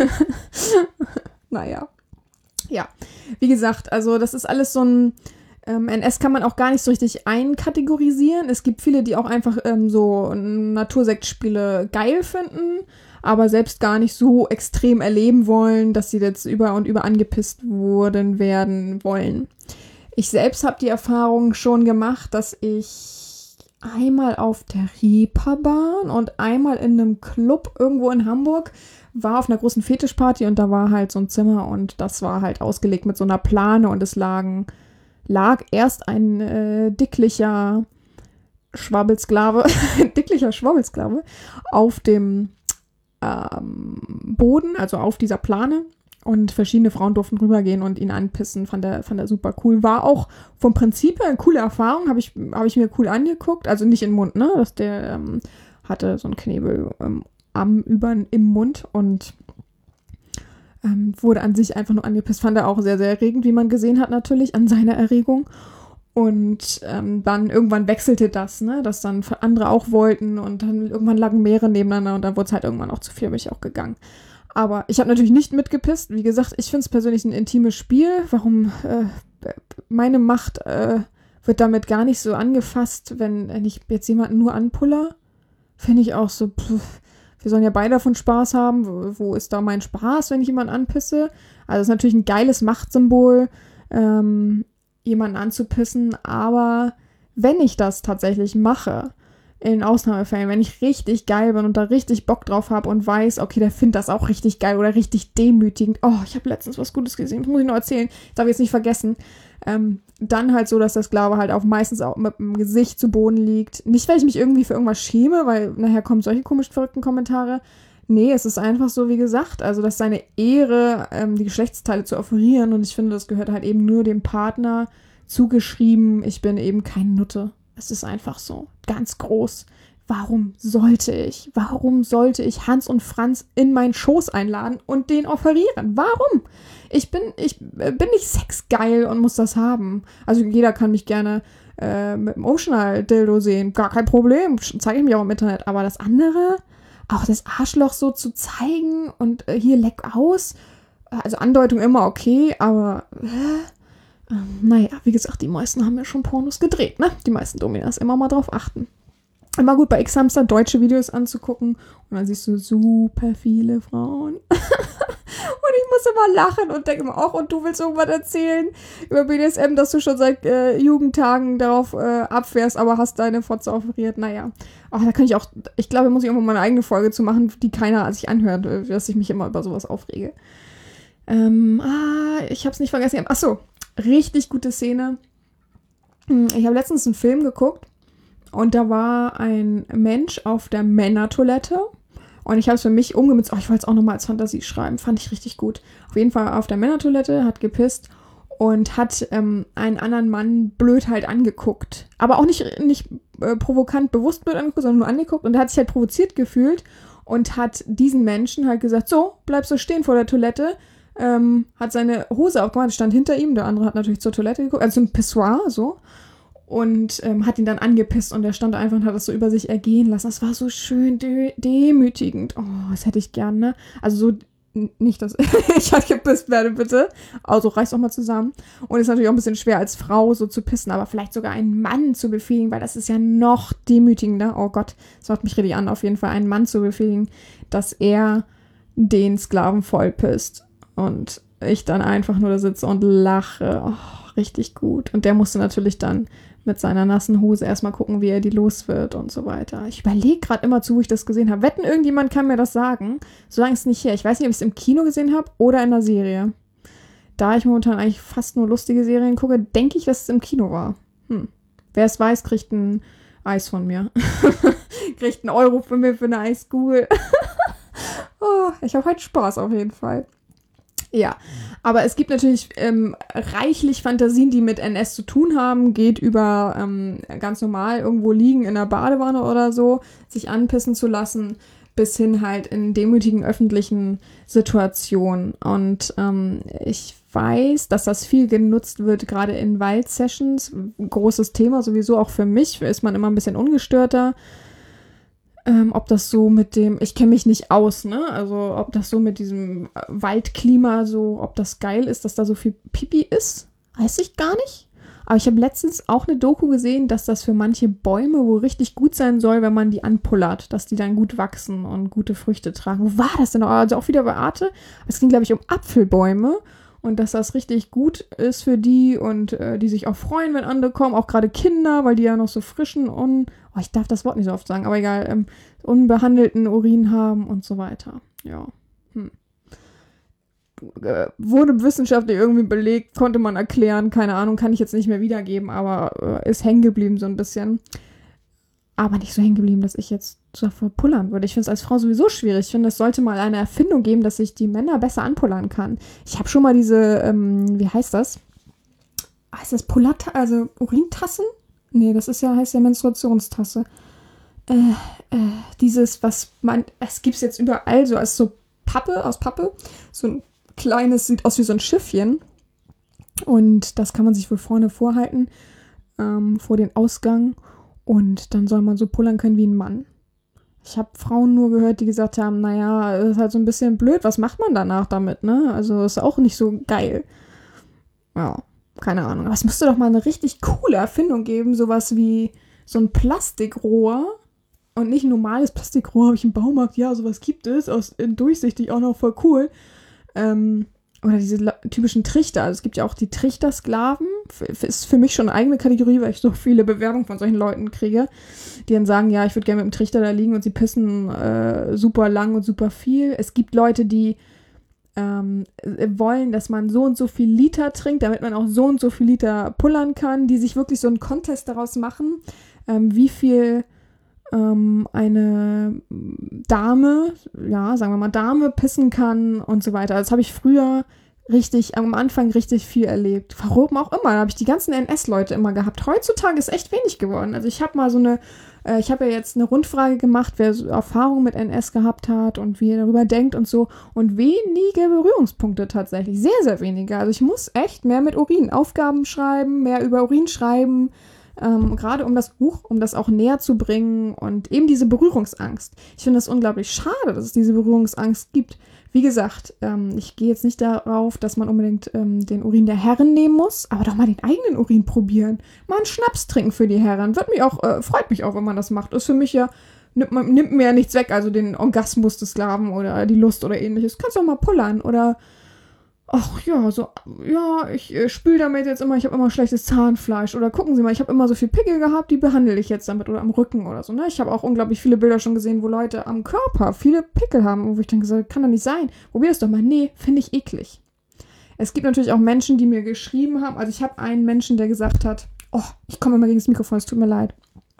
C: Naja. Ja, wie gesagt, also das ist alles so ein, ähm, N S kann man auch gar nicht so richtig einkategorisieren. Es gibt viele, die auch einfach ähm, so Natursektspiele geil finden, aber selbst gar nicht so extrem erleben wollen, dass sie jetzt über und über angepisst wurden werden wollen. Ich selbst habe die Erfahrung schon gemacht, dass ich einmal auf der Reeperbahn und einmal in einem Club irgendwo in Hamburg war auf einer großen Fetischparty und da war halt so ein Zimmer und das war halt ausgelegt mit so einer Plane und es lagen, lag erst ein äh, dicklicher Schwabbelsklave, dicklicher Schwabbelsklave auf dem ähm, Boden, also auf dieser Plane und verschiedene Frauen durften rübergehen und ihn anpissen, fand er, fand er super cool. War auch vom Prinzip her eine coole Erfahrung, habe ich, hab ich mir cool angeguckt, also nicht im Mund, ne, dass der ähm, hatte so einen Knebel ähm, am über im Mund und ähm, wurde an sich einfach nur angepisst. Fand er auch sehr, sehr erregend, wie man gesehen hat natürlich, an seiner Erregung. Und ähm, dann irgendwann wechselte das, ne, dass dann andere auch wollten und dann irgendwann lagen mehrere nebeneinander und dann wurde es halt irgendwann auch zu viel, bin ich auch gegangen. Aber ich habe natürlich nicht mitgepisst. Wie gesagt, ich finde es persönlich ein intimes Spiel. Warum äh, meine Macht äh, wird damit gar nicht so angefasst, wenn, wenn ich jetzt jemanden nur anpuller? Finde ich auch so, pff. Wir sollen ja beide davon Spaß haben. Wo, wo ist da mein Spaß, wenn ich jemanden anpisse? Also es ist natürlich ein geiles Machtsymbol, ähm, jemanden anzupissen. Aber wenn ich das tatsächlich mache, in Ausnahmefällen, wenn ich richtig geil bin und da richtig Bock drauf habe und weiß, okay, der findet das auch richtig geil oder richtig demütigend. Oh, ich habe letztens was Gutes gesehen, das muss ich noch erzählen. Das darf ich jetzt nicht vergessen. Ähm, dann halt so, dass der Sklave halt auch meistens auch mit dem Gesicht zu Boden liegt. Nicht, weil ich mich irgendwie für irgendwas schäme, weil nachher kommen solche komisch verrückten Kommentare. Nee, es ist einfach so, wie gesagt, also dass seine Ehre, ähm, die Geschlechtsteile zu offerieren und ich finde, das gehört halt eben nur dem Partner zugeschrieben. Ich bin eben keine Nutte. Es ist einfach so, ganz groß. Warum sollte ich, warum sollte ich Hans und Franz in meinen Schoß einladen und den offerieren? Warum? Ich bin, ich bin nicht sexgeil und muss das haben. Also jeder kann mich gerne äh, mit einem Umschnall-Dildo sehen. Gar kein Problem, zeige ich mir auch im Internet. Aber das andere, auch das Arschloch so zu zeigen und äh, hier leck aus, also Andeutung immer okay, aber äh, ähm, naja, wie gesagt, die meisten haben ja schon Pornos gedreht, ne? Die meisten Dominas, immer mal drauf achten. Immer gut bei X-Hamster deutsche Videos anzugucken und dann siehst du super viele Frauen. Und ich muss immer lachen und denke immer, auch und du willst irgendwas erzählen über B D S M, dass du schon seit äh, Jugendtagen darauf äh, abfährst, aber hast deine Fotze offeriert. Naja, ach, da kann ich auch, ich glaube, da muss ich irgendwann mal eine eigene Folge zu machen, die keiner sich anhört, dass ich mich immer über sowas aufrege. Ähm, ah, ich hab's nicht vergessen. Ach so, richtig gute Szene. Ich habe letztens einen Film geguckt und da war ein Mensch auf der Männertoilette. Und ich habe es für mich umgemünzt. Oh, ich wollte es auch nochmal als Fantasie schreiben. Fand ich richtig gut. Auf jeden Fall auf der Männertoilette, hat gepisst und hat ähm, einen anderen Mann blöd halt angeguckt. Aber auch nicht, nicht äh, provokant bewusst blöd angeguckt, sondern nur angeguckt. Und er hat sich halt provoziert gefühlt und hat diesen Menschen halt gesagt, so, bleib so stehen vor der Toilette. Ähm, hat seine Hose aufgemacht, stand hinter ihm. Der andere hat natürlich zur Toilette geguckt, also zum Pissoir, so. Und ähm, hat ihn dann angepisst und er stand einfach und hat das so über sich ergehen lassen. Das war so schön de- demütigend. Oh, das hätte ich gern, ne? Also so, n- nicht, dass ich halt gepisst werde, bitte. Also reiß auch mal zusammen. Und ist natürlich auch ein bisschen schwer als Frau so zu pissen, aber vielleicht sogar einen Mann zu befehligen, weil das ist ja noch demütigender. Oh Gott, das macht mich richtig an, auf jeden Fall einen Mann zu befehligen, dass er den Sklaven voll pisst. Und ich dann einfach nur da sitze und lache. Oh, richtig gut. Und der musste natürlich dann mit seiner nassen Hose erstmal gucken, wie er die los wird und so weiter. Ich überlege gerade immer zu, wo ich das gesehen habe. Wetten, irgendjemand kann mir das sagen. Solange es nicht her. Ich weiß nicht, ob ich es im Kino gesehen habe oder in der Serie. Da ich momentan eigentlich fast nur lustige Serien gucke, denke ich, dass es im Kino war. Hm. Wer es weiß, kriegt ein Eis von mir. Kriegt einen Euro von mir für eine Eiskugel. Oh, ich habe heute Spaß auf jeden Fall. Ja, aber es gibt natürlich ähm, reichlich Fantasien, die mit N S zu tun haben. Geht über ähm, ganz normal irgendwo liegen in der Badewanne oder so, sich anpissen zu lassen, bis hin halt in demütigen öffentlichen Situationen. Und ähm, ich weiß, dass das viel genutzt wird, gerade in Wild-Sessions. Großes Thema sowieso auch für mich, ist man immer ein bisschen ungestörter. Ähm, ob das so mit dem, ich kenne mich nicht aus, ne, also ob das so mit diesem Waldklima so, ob das geil ist, dass da so viel Pipi ist, weiß ich gar nicht. Aber ich habe letztens auch eine Doku gesehen, dass das für manche Bäume wohl richtig gut sein soll, wenn man die anpullert, dass die dann gut wachsen und gute Früchte tragen. Wo war das denn? Also auch wieder bei Arte. Es ging, glaube ich, um Apfelbäume. Und dass das richtig gut ist für die und äh, die sich auch freuen, wenn andere kommen, auch gerade Kinder, weil die ja noch so frischen und, oh, ich darf das Wort nicht so oft sagen, aber egal, ähm, unbehandelten Urin haben und so weiter. Ja. Hm. Äh, wurde wissenschaftlich irgendwie belegt, konnte man erklären, keine Ahnung, kann ich jetzt nicht mehr wiedergeben, aber äh, ist hängen geblieben so ein bisschen. Aber nicht so hängen geblieben, dass ich jetzt davor pullern würde. Ich finde es als Frau sowieso schwierig. Ich finde, es sollte mal eine Erfindung geben, dass ich die Männer besser anpullern kann. Ich habe schon mal diese, ähm, wie heißt das? Heißt das Pullata, also Urintassen? Nee, das ist ja, heißt ja Menstruationstasse. Äh, äh, dieses, was man, es gibt es jetzt überall so als so Pappe, aus Pappe. So ein kleines, sieht aus wie so ein Schiffchen. Und das kann man sich wohl vorne vorhalten, ähm, vor den Ausgang. Und dann soll man so pullern können wie ein Mann. Ich habe Frauen nur gehört, die gesagt haben, naja, das ist halt so ein bisschen blöd, was macht man danach damit, ne? Also ist auch nicht so geil. Ja, keine Ahnung. Aber es müsste doch mal eine richtig coole Erfindung geben, sowas wie so ein Plastikrohr. Und nicht ein normales Plastikrohr, habe ich im Baumarkt, ja, sowas gibt es, aus durchsichtig, auch noch voll cool. Ähm, oder diese typischen Trichter. Also es gibt ja auch die Trichtersklaven. F- ist für mich schon eine eigene Kategorie, weil ich so viele Bewerbungen von solchen Leuten kriege, die dann sagen, ja, ich würde gerne mit dem Trichter da liegen und sie pissen äh, super lang und super viel. Es gibt Leute, die ähm, wollen, dass man so und so viel Liter trinkt, damit man auch so und so viel Liter pullern kann, die sich wirklich so einen Contest daraus machen, ähm, wie viel ähm, eine Dame, ja, sagen wir mal Dame, pissen kann und so weiter. Das habe ich früher richtig, am Anfang richtig viel erlebt. Warum auch immer, da habe ich die ganzen N S-Leute immer gehabt. Heutzutage ist echt wenig geworden. Also ich habe mal so eine, äh, ich habe ja jetzt eine Rundfrage gemacht, wer so Erfahrung mit N S gehabt hat und wie er darüber denkt und so. Und wenige Berührungspunkte tatsächlich. Sehr, sehr wenige. Also ich muss echt mehr mit Urin Aufgaben schreiben, mehr über Urin schreiben, Ähm, gerade um das Buch, um das auch näher zu bringen und eben diese Berührungsangst. Ich finde es unglaublich schade, dass es diese Berührungsangst gibt. Wie gesagt, ähm, ich gehe jetzt nicht darauf, dass man unbedingt ähm, den Urin der Herren nehmen muss, aber doch mal den eigenen Urin probieren. Mal einen Schnaps trinken für die Herren. Wird mich auch, äh, freut mich auch, wenn man das macht. Ist für mich ja, nimmt, man, nimmt mir ja nichts weg, also den Orgasmus des Sklaven oder die Lust oder ähnliches. Kannst auch mal pullern oder ach ja, so, ja, ich äh, spüle damit jetzt immer, ich habe immer schlechtes Zahnfleisch. Oder gucken Sie mal, ich habe immer so viel Pickel gehabt, die behandle ich jetzt damit. Oder am Rücken oder so. Ne? Ich habe auch unglaublich viele Bilder schon gesehen, wo Leute am Körper viele Pickel haben. Wo ich denke, so, kann doch nicht sein. Probier das doch mal. Nee, finde ich eklig. Es gibt natürlich auch Menschen, die mir geschrieben haben. Also ich habe einen Menschen, der gesagt hat, oh, ich komme immer gegen das Mikrofon, es tut mir leid.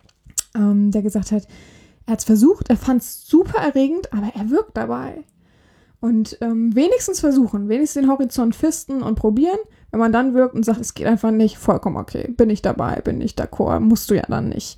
C: Ähm, der gesagt hat, er hat es versucht, er fand es super erregend, aber er wirkt dabei. Und ähm, wenigstens versuchen, wenigstens den Horizont fisten und probieren. Wenn man dann wirkt und sagt, es geht einfach nicht, vollkommen okay, bin ich dabei, bin ich d'accord, musst du ja dann nicht.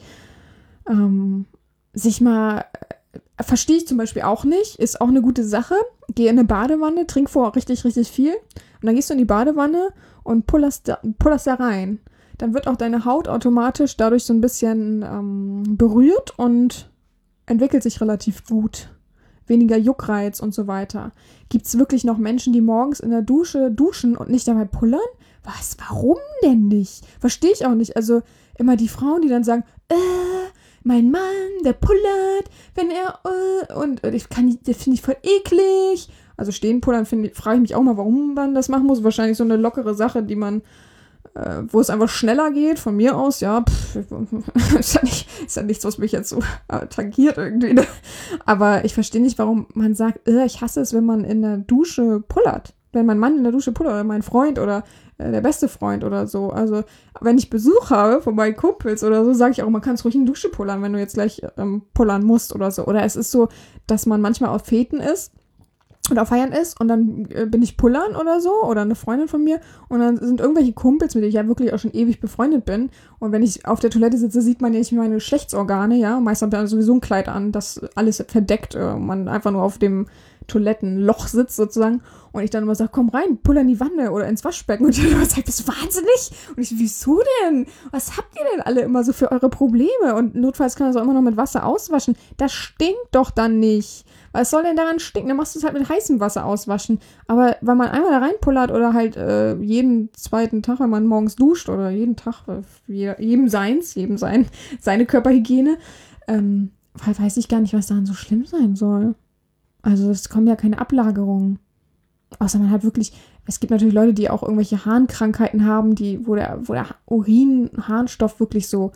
C: Ähm, sich mal, äh, verstehe ich zum Beispiel auch nicht, ist auch eine gute Sache. Geh in eine Badewanne, trink vorher richtig, richtig viel. Und dann gehst du in die Badewanne und pullerst da, pullerst da rein. Dann wird auch deine Haut automatisch dadurch so ein bisschen ähm, berührt und entwickelt sich relativ gut. Weniger Juckreiz und so weiter. Gibt es wirklich noch Menschen, die morgens in der Dusche duschen und nicht dabei pullern? Was? Warum denn nicht? Verstehe ich auch nicht. Also immer die Frauen, die dann sagen, äh, mein Mann, der pullert, wenn er, äh, und äh, ich kann, das finde ich voll eklig. Also stehen pullern, frage ich mich auch mal, warum man das machen muss. Wahrscheinlich so eine lockere Sache, die man Äh, wo es einfach schneller geht, von mir aus, ja, pff, ist, ja nicht, ist ja nichts, was mich jetzt so äh, tangiert irgendwie. Ne? Aber ich verstehe nicht, warum man sagt, äh, ich hasse es, wenn man in der Dusche pullert. Wenn mein Mann in der Dusche pullert oder mein Freund oder äh, der beste Freund oder so. Also, wenn ich Besuch habe von meinen Kumpels oder so, sage ich auch, man kann es ruhig in die Dusche pullern, wenn du jetzt gleich ähm, pullern musst oder so. Oder es ist so, dass man manchmal auf Feten ist und auf Feiern ist und dann äh, bin ich pullern oder so oder eine Freundin von mir und dann sind irgendwelche Kumpels, mit denen ich ja wirklich auch schon ewig befreundet bin und wenn ich auf der Toilette sitze, sieht man ja nicht meine Geschlechtsorgane, ja, und meistens hat man sowieso ein Kleid an, das alles verdeckt, äh, man einfach nur auf dem Toilettenloch sitzt sozusagen und ich dann immer sage, komm rein, puller in die Wanne oder ins Waschbecken und die immer sagt, bist du wahnsinnig? Und ich so, wieso denn? Was habt ihr denn alle immer so für eure Probleme? Und notfalls kann man es auch immer noch mit Wasser auswaschen. Das stinkt doch dann nicht. Was soll denn daran stinken? Dann machst du es halt mit heißem Wasser auswaschen. Aber wenn man einmal da reinpullert oder halt äh, jeden zweiten Tag, wenn man morgens duscht oder jeden Tag, äh, jedem seins, jedem sein, seine Körperhygiene, ähm, weiß ich gar nicht, was daran so schlimm sein soll. Also es kommen ja keine Ablagerungen. Außer man hat wirklich, es gibt natürlich Leute, die auch irgendwelche Harnkrankheiten haben, die, wo der, wo der Urin, Harnstoff wirklich so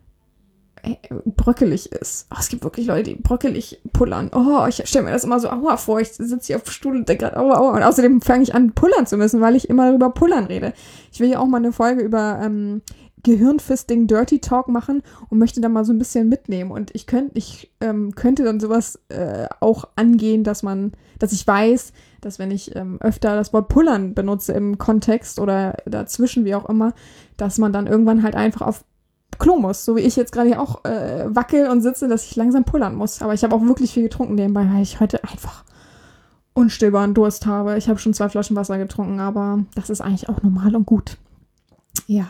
C: äh, bröckelig ist. Oh, es gibt wirklich Leute, die bröckelig pullern. Oh, ich stelle mir das immer so aua vor. Ich sitze hier auf dem Stuhl und denke gerade aua, aua. Und außerdem fange ich an, pullern zu müssen, weil ich immer über Pullern rede. Ich will ja auch mal eine Folge über ähm, Gehirnfisting Dirty Talk machen und möchte da mal so ein bisschen mitnehmen. Und ich, könnt, ich ähm, könnte dann sowas äh, auch angehen, dass man, dass ich weiß, dass wenn ich ähm, öfter das Wort pullern benutze im Kontext oder dazwischen, wie auch immer, dass man dann irgendwann halt einfach auf Klo muss. So wie ich jetzt gerade hier auch äh, wackel und sitze, dass ich langsam pullern muss. Aber ich habe auch wirklich viel getrunken nebenbei, weil ich heute einfach unstillbaren Durst habe. Ich habe schon zwei Flaschen Wasser getrunken, aber das ist eigentlich auch normal und gut. Ja.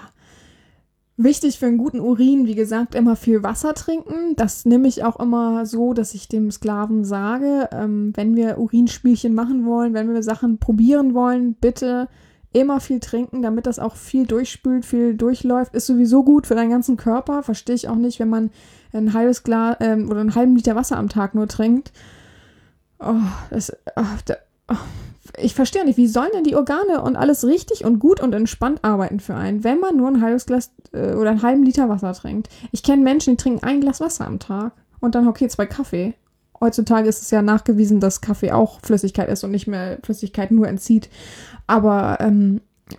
C: Wichtig für einen guten Urin, wie gesagt, immer viel Wasser trinken. Das nehme ich auch immer so, dass ich dem Sklaven sage, ähm, wenn wir Urinspielchen machen wollen, wenn wir Sachen probieren wollen, bitte immer viel trinken, damit das auch viel durchspült, viel durchläuft. Ist sowieso gut für deinen ganzen Körper. Verstehe ich auch nicht, wenn man ein halbes Glas ähm, oder einen halben Liter Wasser am Tag nur trinkt. Oh, das, oh, da, oh. Ich verstehe nicht, wie sollen denn die Organe und alles richtig und gut und entspannt arbeiten für einen, wenn man nur ein halbes Glas äh, oder einen halben Liter Wasser trinkt. Ich kenne Menschen, die trinken ein Glas Wasser am Tag und dann, okay, zwei Kaffee. Heutzutage ist es ja nachgewiesen, dass Kaffee auch Flüssigkeit ist und nicht mehr Flüssigkeit nur entzieht. Aber, ähm,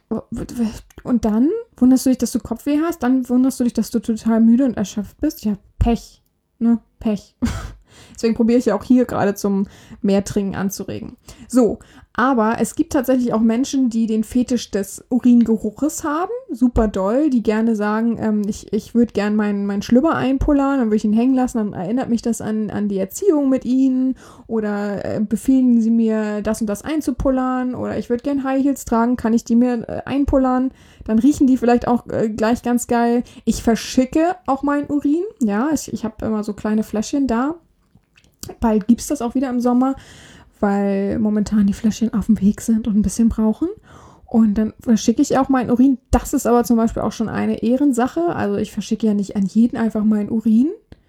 C: und dann wunderst du dich, dass du Kopfweh hast, dann wunderst du dich, dass du total müde und erschöpft bist. Ja, Pech, ne, Pech. Deswegen probiere ich ja auch hier gerade zum Mehrtrinken anzuregen. So, Aber es gibt tatsächlich auch Menschen, die den Fetisch des Uringeruches haben, super doll, die gerne sagen, ähm, ich, ich würde gern meinen mein Schlüpper einpullern, dann würde ich ihn hängen lassen, dann erinnert mich das an, an die Erziehung mit ihnen oder äh, befehlen sie mir, das und das einzupullern oder ich würde gern High Heels tragen, kann ich die mir äh, einpullern, dann riechen die vielleicht auch äh, gleich ganz geil. Ich verschicke auch meinen Urin, ja, ich, ich habe immer so kleine Fläschchen da, bald gibt's das auch wieder im Sommer, weil momentan die Fläschchen auf dem Weg sind und ein bisschen brauchen. Und dann verschicke ich auch meinen Urin. Das ist aber zum Beispiel auch schon eine Ehrensache. Also ich verschicke ja nicht an jeden einfach meinen Urin.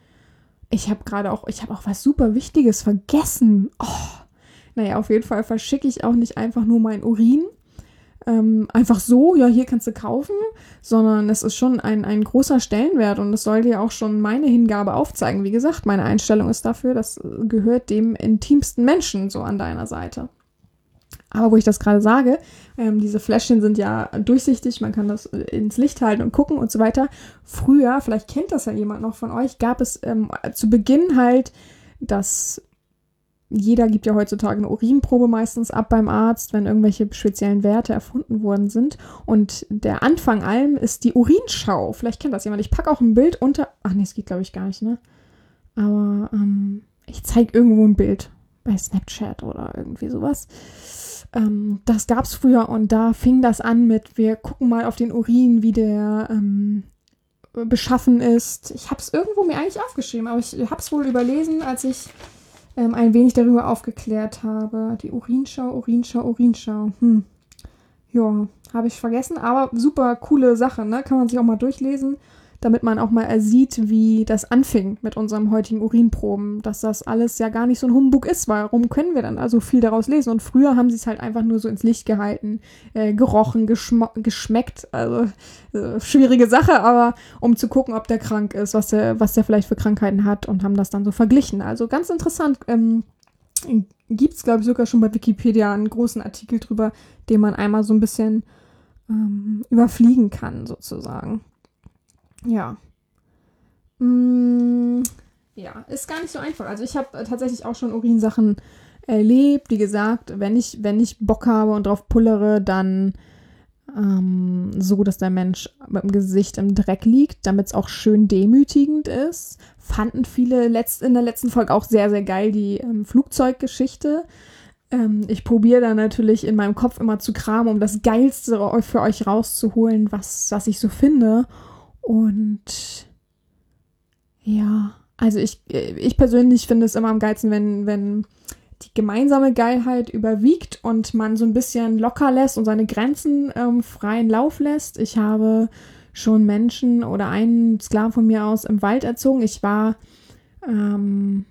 C: Ich habe gerade auch, ich habe auch was super Wichtiges vergessen. Oh, naja, auf jeden Fall verschicke ich auch nicht einfach nur meinen Urin. Ähm, einfach so, ja, hier kannst du kaufen, sondern es ist schon ein, ein großer Stellenwert und es soll dir auch schon meine Hingabe aufzeigen. Wie gesagt, meine Einstellung ist dafür, das gehört dem intimsten Menschen so an deiner Seite. Aber wo ich das gerade sage, ähm, diese Fläschchen sind ja durchsichtig, man kann das ins Licht halten und gucken und so weiter. Früher, vielleicht kennt das ja jemand noch von euch, gab es ähm, zu Beginn halt das... Jeder gibt ja heutzutage eine Urinprobe meistens ab beim Arzt, wenn irgendwelche speziellen Werte erfunden worden sind. Und der Anfang allem ist die Urinschau. Vielleicht kennt das jemand. Ich packe auch ein Bild unter... Ach nee, es geht glaube ich gar nicht, ne? Aber ähm, ich zeige irgendwo ein Bild bei Snapchat oder irgendwie sowas. Ähm, das gab es früher und da fing das an mit, wir gucken mal auf den Urin, wie der ähm, beschaffen ist. Ich habe es irgendwo mir eigentlich aufgeschrieben, aber ich habe es wohl überlesen, als ich... Ähm, ein wenig darüber aufgeklärt habe. Die Urinschau, Urinschau, Urinschau. Hm. Ja, habe ich vergessen, aber super coole Sache, ne? Kann man sich auch mal durchlesen, damit man auch mal sieht, wie das anfing mit unserem heutigen Urinproben, dass das alles ja gar nicht so ein Humbug ist. Warum können wir dann also viel daraus lesen? Und früher haben sie es halt einfach nur so ins Licht gehalten, äh, gerochen, geschm- geschmeckt, also äh, schwierige Sache, aber um zu gucken, ob der krank ist, was der, was der vielleicht für Krankheiten hat und haben das dann so verglichen. Also ganz interessant, ähm, gibt es, glaube ich, sogar schon bei Wikipedia einen großen Artikel drüber, den man einmal so ein bisschen ähm, überfliegen kann, sozusagen. Ja. Mm, ja, ist gar nicht so einfach. Also ich habe tatsächlich auch schon Urinsachen erlebt. Wie gesagt, wenn ich, wenn ich Bock habe und drauf pullere, dann ähm, so, dass der Mensch mit dem Gesicht im Dreck liegt, damit es auch schön demütigend ist. Fanden viele letzt, in der letzten Folge auch sehr, sehr geil die ähm, Flugzeuggeschichte. Ähm, ich probiere dann natürlich in meinem Kopf immer zu kramen, um das Geilste für euch rauszuholen, was, was ich so finde. Und ja, also ich, ich persönlich finde es immer am geilsten, wenn, wenn die gemeinsame Geilheit überwiegt und man so ein bisschen locker lässt und seine Grenzen ähm, freien Lauf lässt. Ich habe schon Menschen oder einen Sklaven von mir aus im Wald erzogen. Ich war ähm,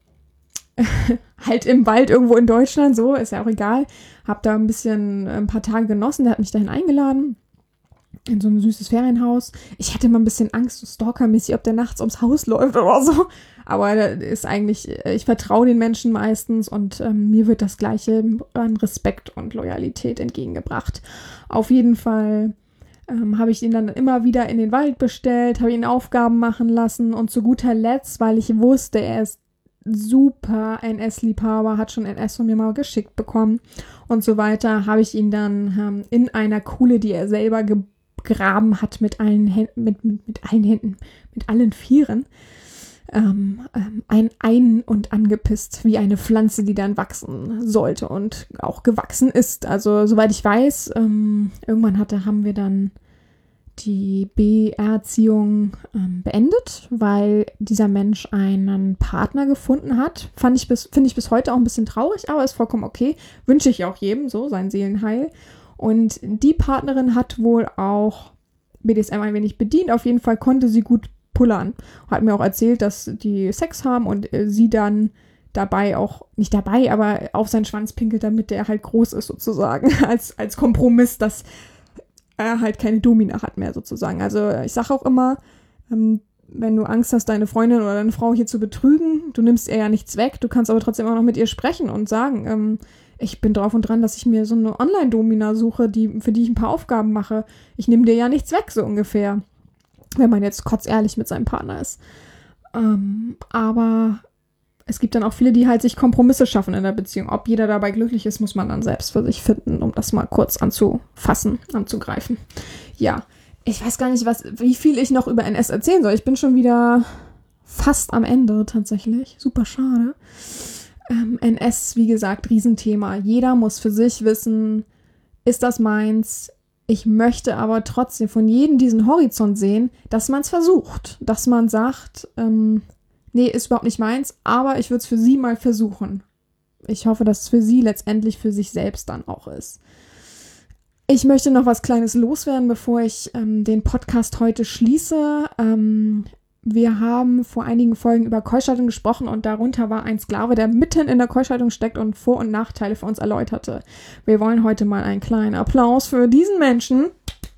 C: halt im Wald irgendwo in Deutschland, so, ist ja auch egal. Hab da ein bisschen, ein paar Tage genossen, der hat mich dahin eingeladen. In so ein süßes Ferienhaus. Ich hatte immer ein bisschen Angst, so stalkermäßig, ob der nachts ums Haus läuft oder so. Aber das ist eigentlich, ich vertraue den Menschen meistens und ähm, mir wird das Gleiche an Respekt und Loyalität entgegengebracht. Auf jeden Fall ähm, habe ich ihn dann immer wieder in den Wald bestellt, habe ihn Aufgaben machen lassen und zu guter Letzt, weil ich wusste, er ist super N S-Liebhaber, hat schon N S von mir mal geschickt bekommen und so weiter, habe ich ihn dann ähm, in einer Kuhle, die er selber gebaut graben hat mit allen Händen, mit, mit, mit allen Händen, mit allen Vieren, ähm, ähm, ein, ein und angepisst wie eine Pflanze, die dann wachsen sollte und auch gewachsen ist. Also soweit ich weiß, ähm, irgendwann hatte, haben wir dann die B-Erziehung ähm, beendet, weil dieser Mensch einen Partner gefunden hat. Fand ich bis, finde ich bis heute auch ein bisschen traurig, aber ist vollkommen okay. Wünsche ich auch jedem so, sein Seelenheil. Und die Partnerin hat wohl auch B D S M ein wenig bedient. Auf jeden Fall konnte sie gut pullern. Hat mir auch erzählt, dass die Sex haben und äh, sie dann dabei auch, nicht dabei, aber auf seinen Schwanz pinkelt, damit der halt groß ist sozusagen. Als, als Kompromiss, dass er halt keine Domina hat mehr sozusagen. Also ich sage auch immer, ähm, wenn du Angst hast, deine Freundin oder deine Frau hier zu betrügen, du nimmst ihr ja nichts weg, du kannst aber trotzdem immer noch mit ihr sprechen und sagen, ähm, ich bin drauf und dran, dass ich mir so eine Online-Domina suche, die, für die ich ein paar Aufgaben mache. Ich nehme dir ja nichts weg, so ungefähr. Wenn man jetzt kotzehrlich mit seinem Partner ist. Ähm, aber es gibt dann auch viele, die halt sich Kompromisse schaffen in der Beziehung. Ob jeder dabei glücklich ist, muss man dann selbst für sich finden, um das mal kurz anzufassen, anzugreifen. Ja, ich weiß gar nicht, was, wie viel ich noch über N S erzählen soll. Ich bin schon wieder fast am Ende tatsächlich. Super schade. Ähm, N S, wie gesagt, Riesenthema. Jeder muss für sich wissen, ist das meins? Ich möchte aber trotzdem von jedem diesen Horizont sehen, dass man es versucht. Dass man sagt, ähm, nee, ist überhaupt nicht meins, aber ich würde es für sie mal versuchen. Ich hoffe, dass es für sie letztendlich für sich selbst dann auch ist. Ich möchte noch was Kleines loswerden, bevor ich ähm, den Podcast heute schließe. Ähm, wir haben vor einigen Folgen über Keuschaltung gesprochen und darunter war ein Sklave, der mitten in der Keuschaltung steckt und Vor- und Nachteile für uns erläuterte. Wir wollen heute mal einen kleinen Applaus für diesen Menschen.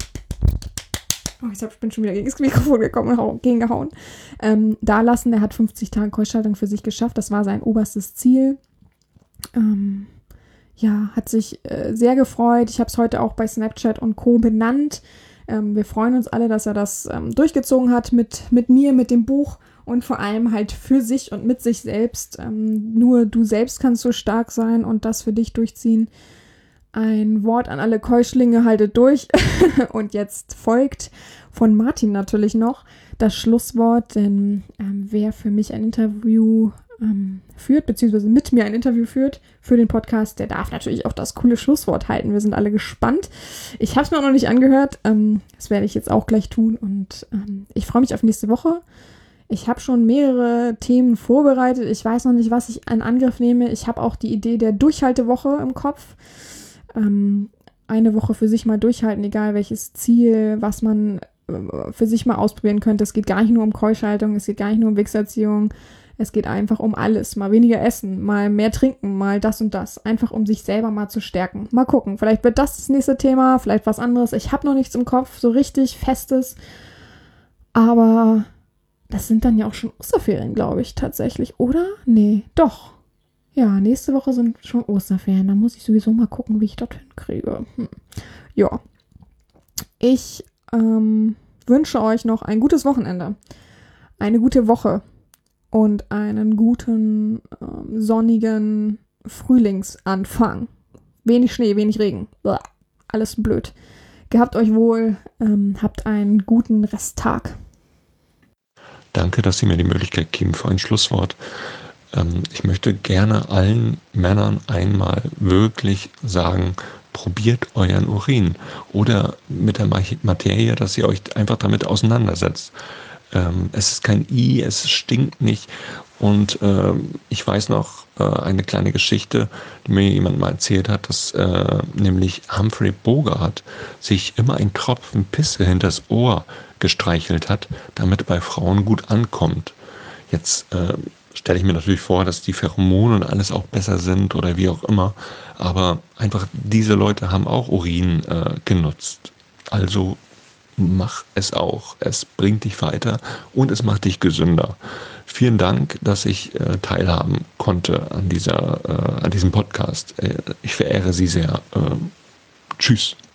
C: Oh, ich bin schon wieder gegen das Mikrofon gekommen und gegengehauen. Ähm, da lassen, der hat fünfzig Tage Keuschaltung für sich geschafft. Das war sein oberstes Ziel. Ähm, ja, hat sich äh, sehr gefreut. Ich habe es heute auch bei Snapchat und Co. benannt. Ähm, wir freuen uns alle, dass er das ähm, durchgezogen hat mit, mit mir, mit dem Buch und vor allem halt für sich und mit sich selbst. Ähm, nur du selbst kannst so stark sein und das für dich durchziehen. Ein Wort an alle Keuschlinge, haltet durch. Und jetzt folgt von Martin natürlich noch das Schlusswort, denn ähm, wer für mich ein Interview ähm, führt, beziehungsweise mit mir ein Interview führt für den Podcast, der darf natürlich auch das coole Schlusswort halten. Wir sind alle gespannt. Ich habe es mir auch noch nicht angehört. Ähm, das werde ich jetzt auch gleich tun und ähm, ich freue mich auf nächste Woche. Ich habe schon mehrere Themen vorbereitet. Ich weiß noch nicht, was ich in Angriff nehme. Ich habe auch die Idee der Durchhaltewoche im Kopf. Ähm, eine Woche für sich mal durchhalten, egal welches Ziel, was man äh, für sich mal ausprobieren könnte. Es geht gar nicht nur um Keuschhaltung, es geht gar nicht nur um Wichserziehung. Es geht einfach um alles. Mal weniger essen, mal mehr trinken, mal das und das. Einfach um sich selber mal zu stärken. Mal gucken, vielleicht wird das das nächste Thema, vielleicht was anderes. Ich habe noch nichts im Kopf, so richtig Festes. Aber das sind dann ja auch schon Osterferien, glaube ich, tatsächlich. Oder? Nee, doch. Ja, nächste Woche sind schon Osterferien. Da muss ich sowieso mal gucken, wie ich das hinkriege. Hm. Ja. Ich ähm, wünsche euch noch ein gutes Wochenende. Eine gute Woche. Und einen guten, ähm, sonnigen Frühlingsanfang. Wenig Schnee, wenig Regen. Blah. Alles blöd. Gehabt euch wohl. Ähm, habt einen guten Resttag.
D: Danke, dass Sie mir die Möglichkeit geben für ein Schlusswort. Ähm, ich möchte gerne allen Männern einmal wirklich sagen, probiert euren Urin oder mit der Materie, dass ihr euch einfach damit auseinandersetzt. Ähm, es ist kein I, es stinkt nicht und ähm, ich weiß noch äh, eine kleine Geschichte, die mir jemand mal erzählt hat, dass äh, nämlich Humphrey Bogart sich immer einen Tropfen Pisse hinters Ohr gestreichelt hat, damit bei Frauen gut ankommt. Jetzt äh, stelle ich mir natürlich vor, dass die Pheromone und alles auch besser sind oder wie auch immer, aber einfach diese Leute haben auch Urin äh, genutzt. Also mach es auch. Es bringt dich weiter und es macht dich gesünder. Vielen Dank, dass ich äh, teilhaben konnte an dieser, äh, an diesem Podcast. Äh, ich verehre Sie sehr. Äh, tschüss.